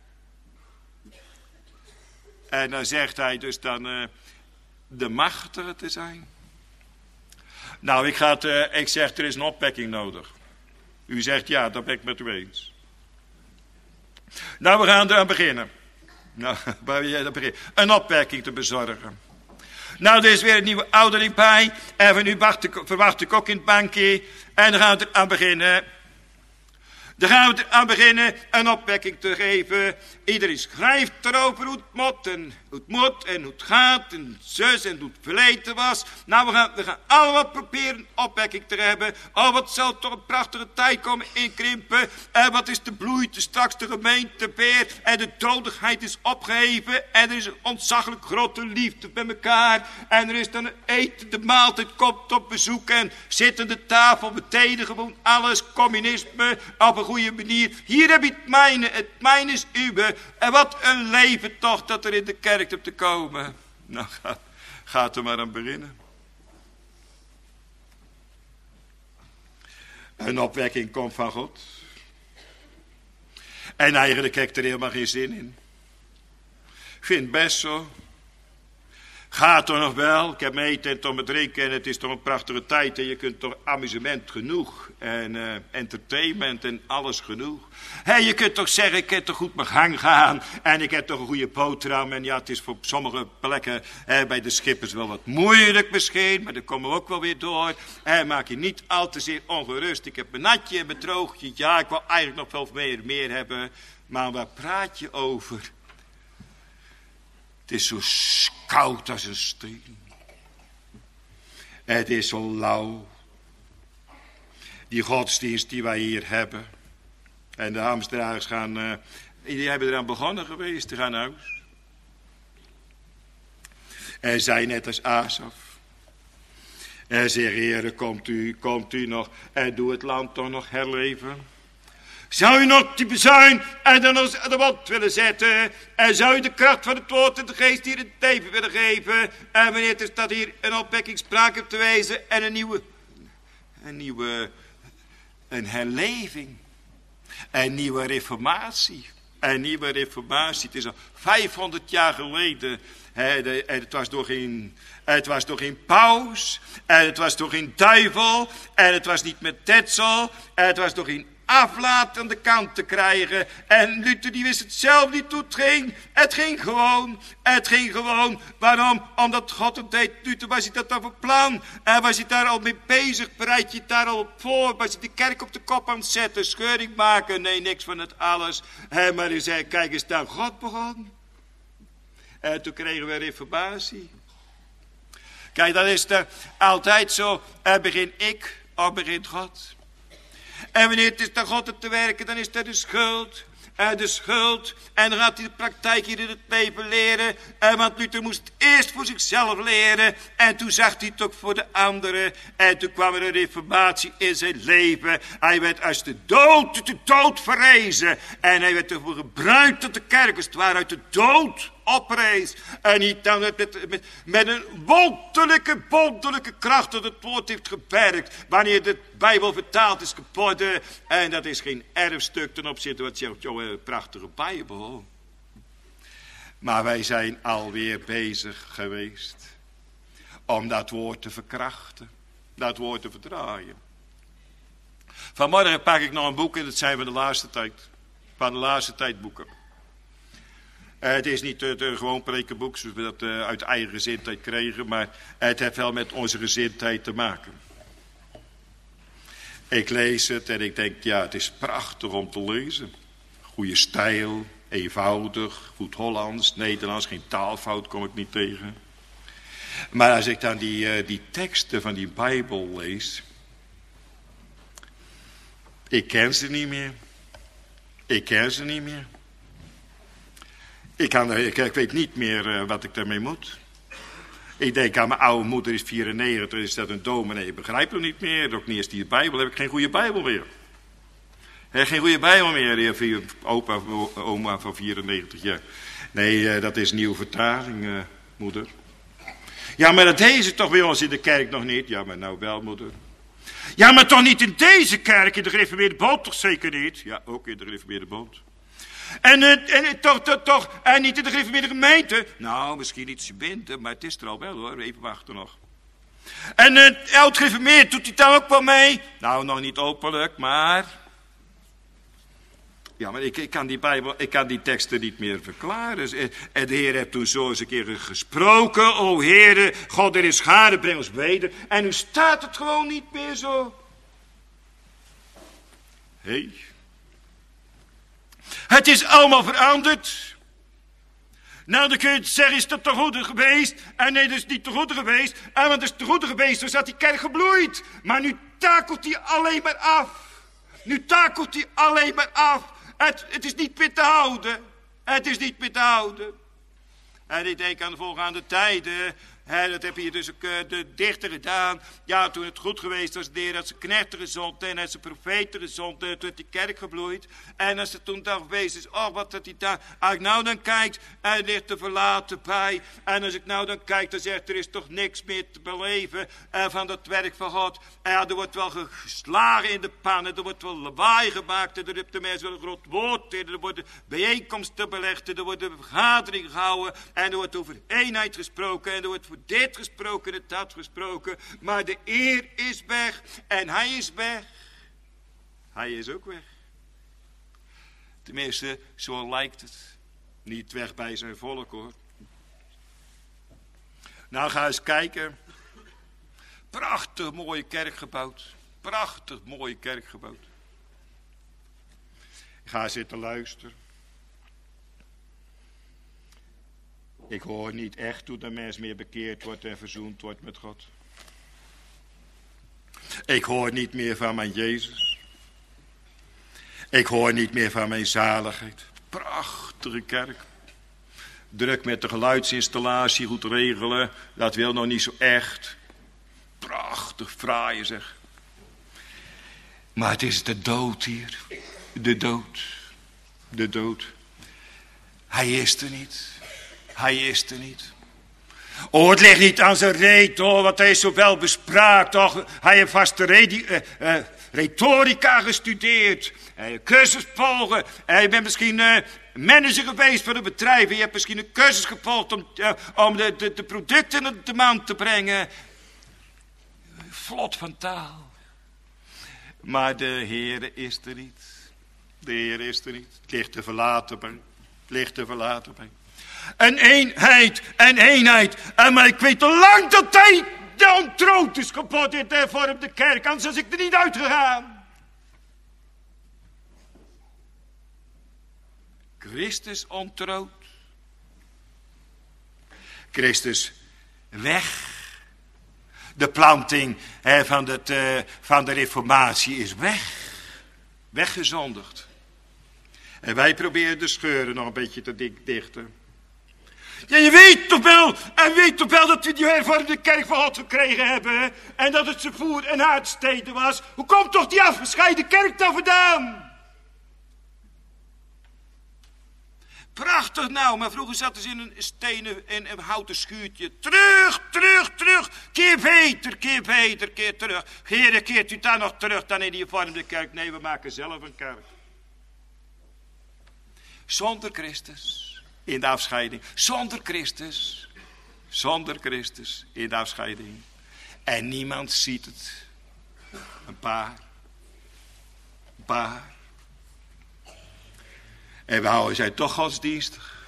Speaker 2: En dan zegt hij dus dan uh, de machtige te zijn. Nou, ik, ga het, uh, ik zeg, er is een opwekking nodig. U zegt, ja, dat ben ik met u eens. Nou, we gaan eraan beginnen. Nou, waar wil jij dan beginnen? Een opwekking te bezorgen. Nou, er is weer een nieuwe ouderling bij. En van u wacht ik, verwacht ik ook in het bankje. En dan gaan we eraan beginnen. Dan gaan we aan beginnen een opwekking te geven. Iedereen schrijft erover hoe het moet en hoe het moet en hoe het gaat en zus en hoe het verleden was. Nou, we gaan, we gaan allemaal proberen opwekking te hebben. Oh, wat zal toch een prachtige tijd komen inkrimpen. En wat is de bloei, de straks de gemeente weer. En de dodigheid is opgeheven. En er is een ontzaglijk grote liefde bij elkaar. En er is dan een eten, de maaltijd komt op bezoek. En zittende tafel, meteen gewoon alles, communisme op een goede manier. Hier heb je het mijne, het mijne is uwe. En wat een leven toch dat er in de kerk hebt te komen. Nou, gaat, gaat er maar aan beginnen. Een opwekking komt van God. En eigenlijk heb ik er helemaal geen zin in. Ik vind het best zo. Gaat toch nog wel. Ik heb me eten en toch met drinken en het is toch een prachtige tijd. En je kunt toch amusement genoeg. En uh, entertainment en alles genoeg. Hey, je kunt toch zeggen, ik heb toch goed mijn gang gaan. En ik heb toch een goede boterham. En ja, het is voor sommige plekken eh, bij de schippers wel wat moeilijk misschien. Maar daar komen we ook wel weer door. En maak je niet al te zeer ongerust. Ik heb mijn natje en mijn droogje. Ja, ik wil eigenlijk nog veel meer, meer hebben. Maar waar praat je over? Het is zo koud als een steen. Het is zo lauw. Die godsdienst die wij hier hebben. En de Amsterdammers gaan, uh, die hebben eraan begonnen geweest te gaan naar huis. En zij net als Asaf. En zeg, Heere, komt u, komt u nog en doe het land toch nog herleven. Zou u nog die bezuin en dan ons aan de wand willen zetten? En zou u de kracht van het woord en de geest hier in het leven willen geven? En wanneer het is dat hier een opwekking sprake te wezen en een nieuwe, een nieuwe, een herleving. Een nieuwe reformatie. Een nieuwe reformatie. Het is al vijfhonderd jaar geleden. Hè, de, het was door geen Het was toch geen paus. En het was toch geen duivel. En het was niet met Tetzel. En het was toch geen aflaat aan de kant te krijgen. En Luther die wist het zelf niet hoe het ging. Het ging gewoon. Het ging gewoon. Waarom? Omdat God het deed. Luther was hij dat al van plan. En was hij daar al mee bezig. Bereid je daar al op voor. Was hij de kerk op de kop aan het zetten. Scheuring maken. Nee, niks van het alles. En maar hij zei, kijk eens daar. God begon. En toen kregen we reformatie. Kijk, dat is er altijd zo. Er begint ik, of begint God. En wanneer het is dan God het te werken, dan is er de schuld. En de schuld. En dan gaat hij de praktijk hier in het leven leren. En want Luther moest het eerst voor zichzelf leren. En toen zag hij het ook voor de anderen. En toen kwam er een reformatie in zijn leven. Hij werd als de dood, de dood verrezen. En hij werd ervoor gebruikt tot de kerk, als het ware uit de dood oprees. En niet dan met, met, met een wonderlijke, wonderlijke kracht dat het woord heeft gewerkt. Wanneer de Bijbel vertaald is geworden. En dat is geen erfstuk ten opzichte van wat zo'n prachtige Bijbel. Maar wij zijn alweer bezig geweest om dat woord te verkrachten. Dat woord te verdraaien. Vanmorgen pak ik nog een boek en dat zijn van de laatste tijd. Van de laatste tijd boeken. Uh, het is niet uh, gewoon prekenboek zoals we dat uh, uit eigen gezindheid kregen, maar het heeft wel met onze gezindheid te maken. Ik lees het en ik denk, ja, het is prachtig om te lezen. Goeie stijl, eenvoudig, goed Hollands, Nederlands, geen taalfout kom ik niet tegen. Maar als ik dan die, uh, die teksten van die Bijbel lees, ik ken ze niet meer. Ik ken ze niet meer. Ik, kan, ik, ik weet niet meer uh, wat ik daarmee moet. Ik denk aan mijn oude moeder is vierennegentig, is dat een dominee. Ik begrijp hem niet meer. Ook niet eens die Bijbel, heb ik geen goede Bijbel meer. He, geen goede Bijbel meer, die opa, oma van vierennegentig jaar. Nee, uh, dat is een nieuwe vertaling, uh, moeder. Ja, maar dat deed ze toch bij ons in de kerk nog niet? Ja, maar nou wel, moeder. Ja, maar toch niet in deze kerk, in de gereformeerde bond toch zeker niet? Ja, ook in de gereformeerde bond. En, uh, en toch, toch, toch, en niet in de gereformeerde gemeente? Nou, misschien iets binden, maar het is er al wel hoor, even wachten nog. En uh, oud gereformeerd, doet hij daar ook wel mee? Nou, nog niet openlijk, maar... Ja, maar ik, ik, kan die Bijbel, ik kan die teksten niet meer verklaren. En de Heer heeft toen zo eens een keer gesproken. O Heere, God er is schade, breng ons weder. En nu staat het gewoon niet meer zo. Hé. Hey. Het is allemaal veranderd. Nou, dan kun je zeggen, is dat te goede geweest? En nee, dat is niet te goede geweest. En want het is te goede geweest, dus had die kerk gebloeid. Maar nu takelt hij alleen maar af. Nu takelt hij alleen maar af. Het, het is niet meer te houden. Het is niet meer te houden. En ik denk aan de volgaande tijden. He, dat heb je dus ook uh, de dichter gedaan. Ja, toen het goed geweest was, de Heer had zijn knechten gezond en had zijn profeten gezond. En toen had die kerk gebloeid. En als het toen dan geweest is, oh wat had hij daar. Als ik nou dan kijk, hij ligt er verlaten bij. En als ik nou dan kijk, dan zegt er is toch niks meer te beleven uh, van dat werk van God. En ja, er wordt wel geslagen in de pannen, er wordt wel lawaai gemaakt. En er heeft de mensen wel een groot woord in. Er worden bijeenkomsten belegd, er worden vergaderingen gehouden. En er wordt over eenheid gesproken en er wordt voor dit gesproken en dat gesproken. Maar de eer is weg en hij is weg. Hij is ook weg. Tenminste, zo lijkt het. Niet weg bij zijn volk hoor. Nou ga eens kijken. Prachtig mooie kerk gebouwd. Prachtig mooie kerk gebouwd. Ik ga zitten luisteren. Ik hoor niet echt hoe de mens meer bekeerd wordt en verzoend wordt met God. Ik hoor niet meer van mijn Jezus. Ik hoor niet meer van mijn zaligheid. Prachtige kerk. Druk met de geluidsinstallatie, goed regelen. Dat wil nog niet zo echt. Prachtig, fraai zeg. Maar het is de dood hier. De dood. De dood. Hij is er niet. Hij is er niet.
Speaker 4: Oh, het ligt niet aan zijn reet, hoor, want hij is zo wel bespraakt, toch? Hij heeft vast de redi- uh, uh, retorica gestudeerd. Hij heeft cursus volgen. Hij bent misschien uh, manager geweest van een bedrijf. Je hebt misschien een cursus gevolgd om, uh, om de, de, de producten op de man te brengen. Vlot van taal. Maar de Heere is er niet. De Heer is er niet. Het ligt te verlaten bij. Het ligt te verlaten bij. Een eenheid, een eenheid. En maar ik weet al lang dat hij de ontrood is kapot in de hervormde kerk. Anders was ik er niet uitgegaan. Christus ontrood. Christus weg. De planting hè, van, het, uh, van de reformatie is weg. Weggezondigd. En wij proberen de scheuren nog een beetje te dik dichten. Ja, je weet toch wel, en weet toch wel dat we die hervormde kerk van God gekregen hebben. En dat het zijn voer- en haardsteden was. Hoe komt toch die afgescheiden kerk dan vandaan? Prachtig nou, maar vroeger zaten ze in een stenen, in een houten schuurtje. Terug, terug, terug. Keer beter, keer beter, keer terug. Heere, keert u daar nog terug dan in die hervormde kerk? Nee, we maken zelf een kerk. Zonder Christus in de afscheiding. Zonder Christus. Zonder Christus in de afscheiding. En niemand ziet het. Een paar. Een paar. En we houden zij toch godsdienstig.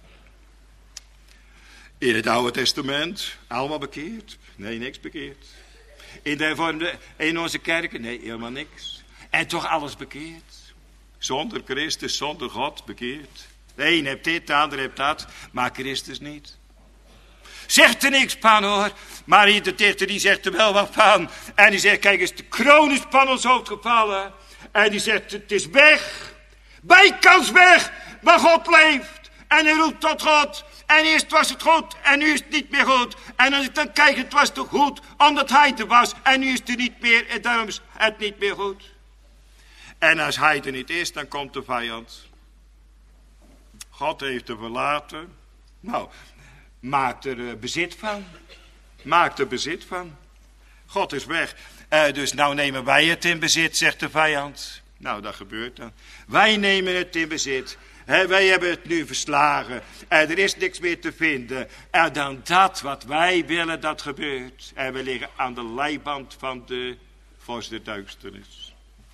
Speaker 4: In het Oude Testament, allemaal bekeerd. Nee, niks bekeerd. In, de hervormde, in onze kerken, nee, helemaal niks. En toch alles bekeerd. Zonder Christus, zonder God, bekeerd. De een heeft dit, de ander heeft dat, maar Christus niet. Zegt er niks van, hoor. Maar hier de dichter, die zegt er wel wat van. En die zegt, kijk eens, de kroon is van ons hoofd gevallen. En die zegt, het is weg. Bijkans weg, maar God leeft. En hij roept tot God. En eerst was het goed, en nu is het niet meer goed. En als ik dan kijk, het was toch goed, omdat hij er was. En nu is het er niet meer, en daarom is het niet meer goed. En als hij er niet is, dan komt de vijand. God heeft hem verlaten. Nou, maak er uh, bezit van. Maak er bezit van. God is weg. Uh, dus nou nemen wij het in bezit, zegt de vijand. Nou, dat gebeurt dan. Wij nemen het in bezit. He, wij hebben het nu verslagen. En er is niks meer te vinden. En dan dat wat wij willen, dat gebeurt. En we liggen aan de leiband van de vorst der duisternis.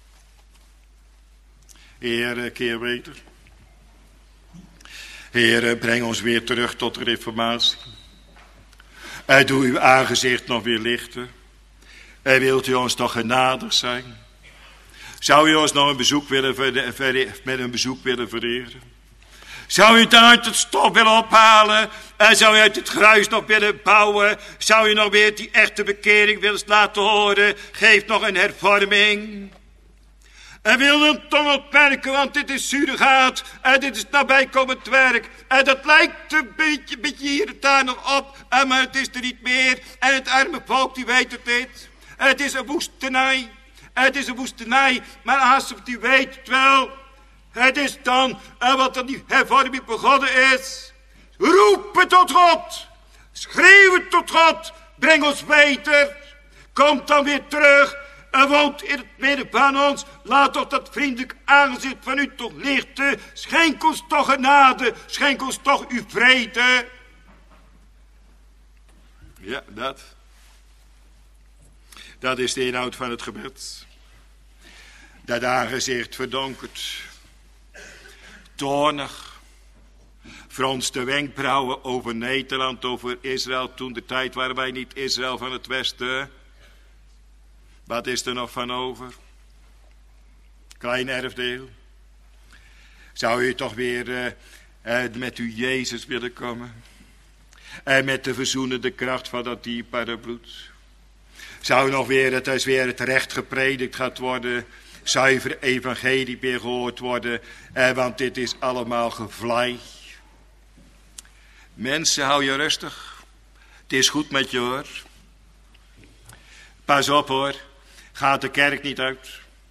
Speaker 4: Heer, keer beter. Heer, breng ons weer terug tot de reformatie. En doe uw aangezicht nog weer lichten. En wilt u ons toch genadig zijn? Zou u ons nog een bezoek willen ver, ver, met een bezoek willen vereren? Zou u het uit het stof willen ophalen? En zou u uit het gruis nog willen bouwen? Zou u nog weer die echte bekering willen laten horen? Geef nog een hervorming. En wil hem toch opmerken, want dit is surrogaat. En dit is nabijkomend werk. En dat lijkt een beetje, beetje hier en daar nog op. En maar het is er niet meer. En het arme volk, die weet het niet. En het is een woestenij. En het is een woestenij. Maar alsjeblieft, die weet het wel. Het is dan, en wat er die hervorming begonnen is. Roepen tot God. Schreeuwen tot God. Breng ons beter. Kom dan weer terug. En woont in het midden van ons. Laat toch dat vriendelijk aangezicht van u toch lichten. Schenk ons toch genade. Schenk ons toch uw vrede. Ja, dat. Dat is de inhoud van het gebed. Dat aangezicht verdonkert. Toornig. Frons de wenkbrauwen over Nederland, over Israël. Toen de tijd waren wij niet Israël van het Westen. Wat is er nog van over? Klein erfdeel. Zou u toch weer uh, uh, met uw Jezus willen komen? En met de verzoenende kracht van dat dierbare bloed. Zou nog weer, het is weer het recht gepredikt gaat worden. Zuiver evangelie weer gehoord worden. Uh, want dit is allemaal gevlei. Mensen, hou je rustig. Het is goed met je, hoor. Pas op, hoor. Gaat de kerk niet uit.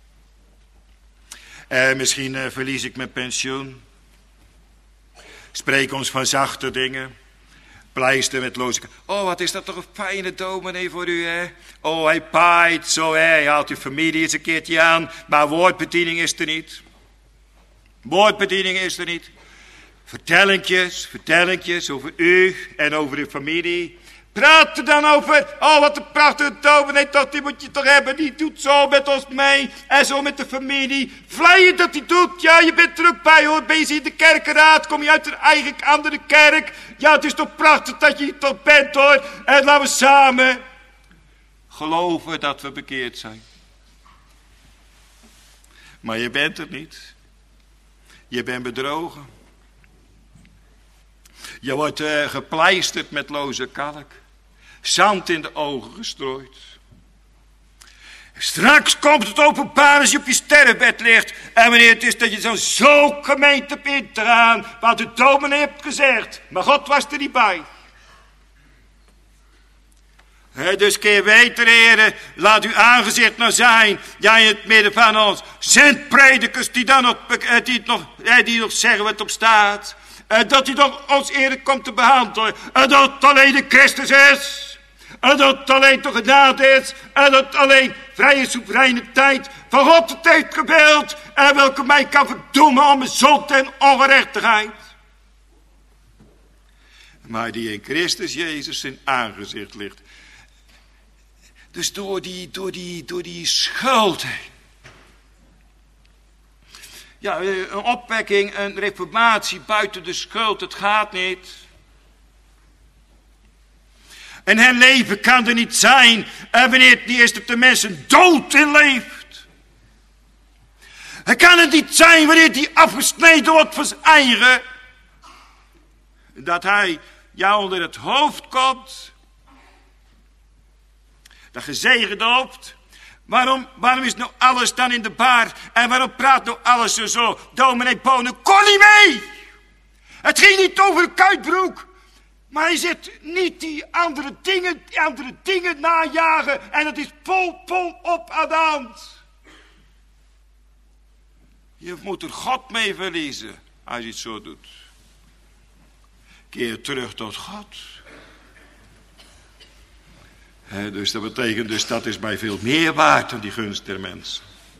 Speaker 4: Uh, misschien uh, verlies ik mijn pensioen. Spreek ons van zachte dingen. Pleister met loze... Oh, wat is dat toch een fijne dominee voor u, hè? Oh, hij paait zo, hè? Hij haalt uw familie eens een keertje aan. Maar woordbediening is er niet. Woordbediening is er niet. Vertellingjes, vertellingjes over u en over uw familie. Praat er dan over. Oh, wat een prachtige dominee toch, die moet je toch hebben. Die doet zo met ons mee en zo met de familie. Vleien dat hij doet. Ja, je bent er ook bij, hoor. Ben je in de kerkenraad, kom je uit een eigen andere kerk. Ja, het is toch prachtig dat je hier toch bent, hoor. En laten we samen geloven dat we bekeerd zijn. Maar je bent er niet. Je bent bedrogen. Je wordt uh, gepleisterd met loze kalk. Zand in de ogen gestrooid. Straks komt het openbaar als je op je sterrenbed ligt. En wanneer het is dat je zo, zo gemeend hebt in te gaan. Wat de dominee hebt gezegd. Maar God was er niet bij. He, dus kun je weten, heren, laat uw aangezicht nou zijn. Ja, in het midden van ons. Zend predikers die dan nog, die nog, die nog zeggen wat op staat. En dat hij toch ons eerlijk komt te behandelen. En dat het alleen de Christus is. En dat het alleen de genade is. En dat het alleen vrije soevereine tijd van God het heeft gebeeld. En welke mij kan verdoemen om mijn zonde en ongerechtigheid. Maar die in Christus Jezus zijn aangezicht ligt. Dus door die, door die, door die schuld heen. Ja, een opwekking, een reformatie buiten de schuld, het gaat niet. Een herleven kan er niet zijn, en wanneer het niet is dat de mensen dood in leeft. Het kan het niet zijn wanneer die afgesneden wordt van zijn eigen. Dat hij jou onder het hoofd komt. Dat gezegend hoofd. Waarom, waarom is nou alles dan in de baar? En waarom praat nou alles zo zo? Dominee Bonen kon niet mee. Het ging niet over de kuitbroek. Maar hij zit niet die andere dingen, die andere dingen najagen. En het is vol, vol op aan de hand. Je moet er God mee verliezen als je het zo doet. Keer terug tot God. He, dus dat betekent dus dat is mij veel meer waard dan die gunst der mensen.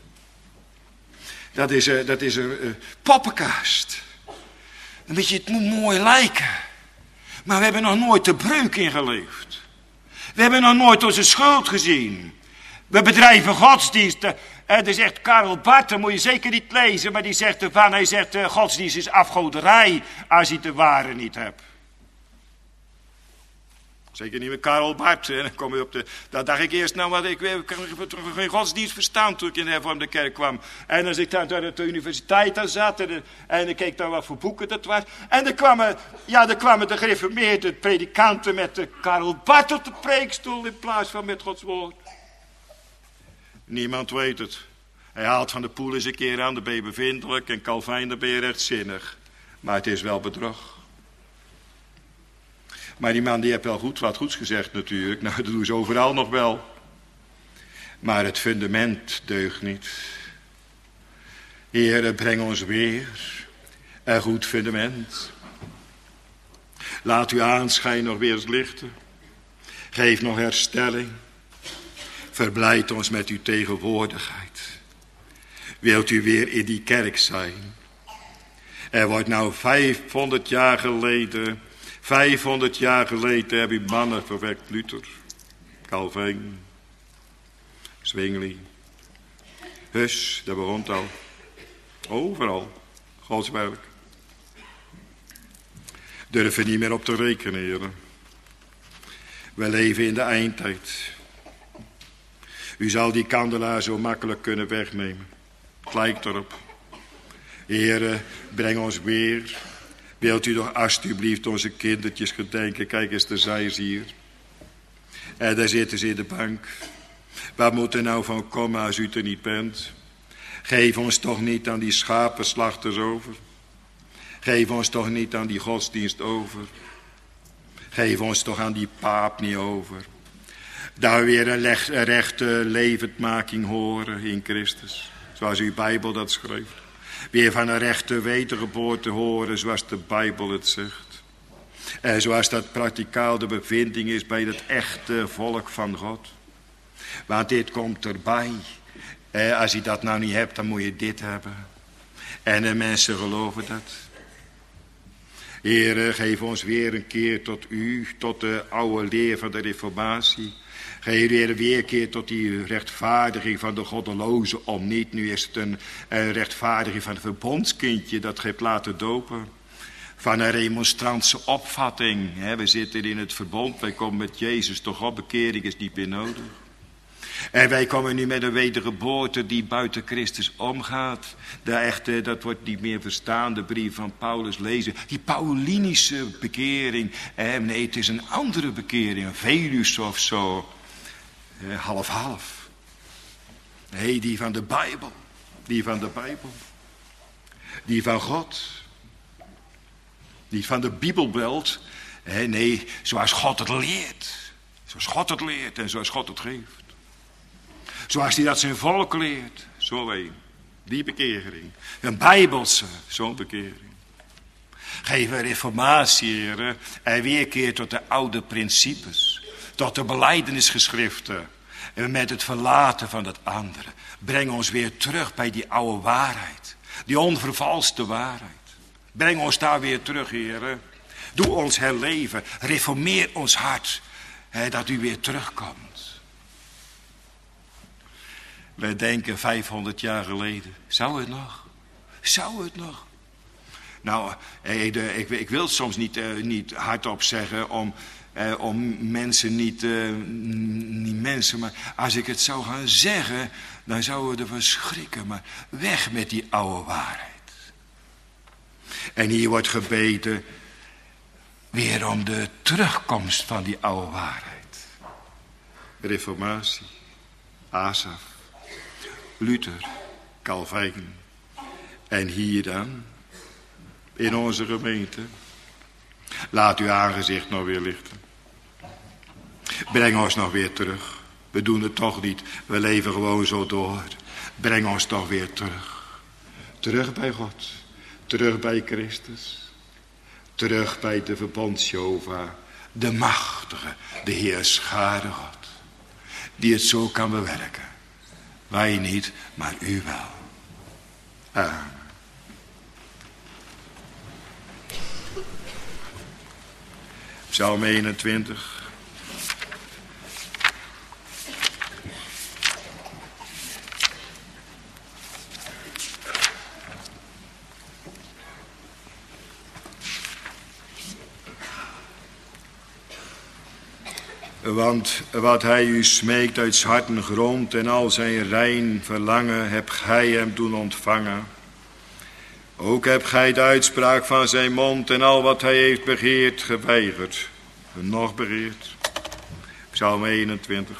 Speaker 4: Dat is, uh, dat is een uh, poppenkast. Dan weet je, het moet mooi lijken. Maar we hebben nog nooit de breuk in geleefd. We hebben nog nooit onze schuld gezien. We bedrijven godsdiensten. Het is echt Karl Barth, dat moet je zeker niet lezen. Maar die zegt ervan, hij zegt uh, godsdienst is afgoderij als je de ware niet hebt. Zeker niet met Karl Barth. En dan kom je op de. Dat dacht ik eerst, nou, wat ik weer geen godsdienst verstaan toen ik in de hervormde kerk kwam. En als ik daar op de universiteit aan zat. En, en ik keek dan wat voor boeken dat was. En dan kwamen, ja, dan kwamen de gereformeerde predikanten met de Karl Barth op de preekstoel in plaats van met Gods woord. Niemand weet het. Hij haalt Van de Poel eens een keer aan, dan ben je bevindelijk. En Calvijn, dan ben je rechtzinnig. Maar het is wel bedrog. Maar die man die heeft wel goed wat goeds gezegd natuurlijk. Nou, dat doen ze overal nog wel. Maar het fundament deugt niet. Heere, breng ons weer een goed fundament. Laat uw aanschijn nog weer eens lichten. Geef nog herstelling. Verblijd ons met uw tegenwoordigheid. Wilt u weer in die kerk zijn? Er wordt nou vijfhonderd jaar geleden... Vijfhonderd jaar geleden heb je mannen verwekt. Luther, Calvijn, Zwingli, Hus, dat begon het al. Overal, Gods werk. Durven niet meer op te rekenen, heren. We leven in de eindtijd. U zal die kandelaar zo makkelijk kunnen wegnemen. Het lijkt erop. Heren, breng ons weer... Wilt u toch alsjeblieft onze kindertjes gedenken. Kijk eens, daar zijn ze hier. En daar zitten ze in de bank. Wat moet er nou van komen als u er niet bent? Geef ons toch niet aan die schapenslachters over. Geef ons toch niet aan die godsdienst over. Geef ons toch aan die paap niet over. Dat we weer een, leg, een rechte levendmaking horen in Christus. Zoals uw Bijbel dat schrijft. Weer van een rechte wedergeboorte horen zoals de Bijbel het zegt. En zoals dat prakticaal de bevinding is bij het echte volk van God. Want dit komt erbij. Eh, als je dat nou niet hebt, dan moet je dit hebben. En de mensen geloven dat. Heere, geef ons weer een keer tot u, tot de oude leer van de reformatie. Geef weer weer een keer tot die rechtvaardiging van de goddeloze om niet. Nu is het een, een rechtvaardiging van het verbondskindje dat ge hebt laten dopen. Van een remonstrantse opvatting. He, we zitten in het verbond, wij komen met Jezus toch op, bekering is niet meer nodig. En wij komen nu met een wedergeboorte die buiten Christus omgaat. De echte, dat wordt niet meer verstaan, de brief van Paulus lezen. Die Paulinische bekering. Eh, nee, het is een andere bekering, een Velus of zo. Eh, half-half. Nee, die van de Bijbel. Die van de Bijbel. Die van God. Die van de Bibelbelt. Eh, nee, zoals God het leert. Zoals God het leert en zoals God het geeft. Zoals hij dat zijn volk leert. Zo een. Die bekering. Een Bijbelse, zo'n bekering. Geef een reformatie, heren. En weerkeer tot de oude principes. Tot de belijdenisgeschriften. En met het verlaten van het andere. Breng ons weer terug bij die oude waarheid. Die onvervalste waarheid. Breng ons daar weer terug, heren. Doe ons herleven. Reformeer ons hart. Hè, dat u weer terugkomt. Wij denken vijfhonderd jaar geleden. Zou het nog? Zou het nog? Nou, ik, ik wil het soms niet, uh, niet hardop zeggen om, uh, om mensen niet, uh, niet mensen, maar als ik het zou gaan zeggen, dan zouden we ervan schrikken. Maar weg met die oude waarheid. En hier wordt gebeden weer om de terugkomst van die oude waarheid. Reformatie, Asaf, Luther, Calvijn. En hier dan, in onze gemeente, laat uw aangezicht nog weer lichten. Breng ons nog weer terug. We doen het toch niet, we leven gewoon zo door. Breng ons toch weer terug. Terug bij God, terug bij Christus. Terug bij de verbond Jehovah, de machtige, de Heer schare God. Die het zo kan bewerken. Wij niet, maar u wel. Amen. Psalm eenentwintig. Want wat hij u smeekt uit 's harten grond en al zijn rein verlangen, hebt gij hem doen ontvangen. Ook hebt gij de uitspraak van zijn mond en al wat hij heeft begeerd geweigerd. Nog begeerd. Psalm eenentwintig.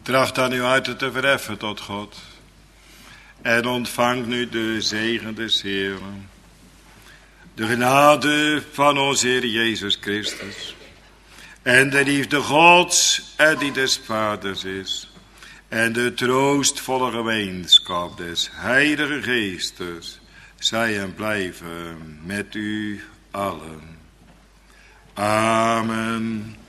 Speaker 2: Tracht dan uw harten te verheffen tot God. En ontvang nu de zegen des Heeren. De genade van onze Heer Jezus Christus. En de liefde Gods en die des Vaders is. En de troostvolle gemeenschap des Heilige Geestes. Zij en blijven met u allen. Amen.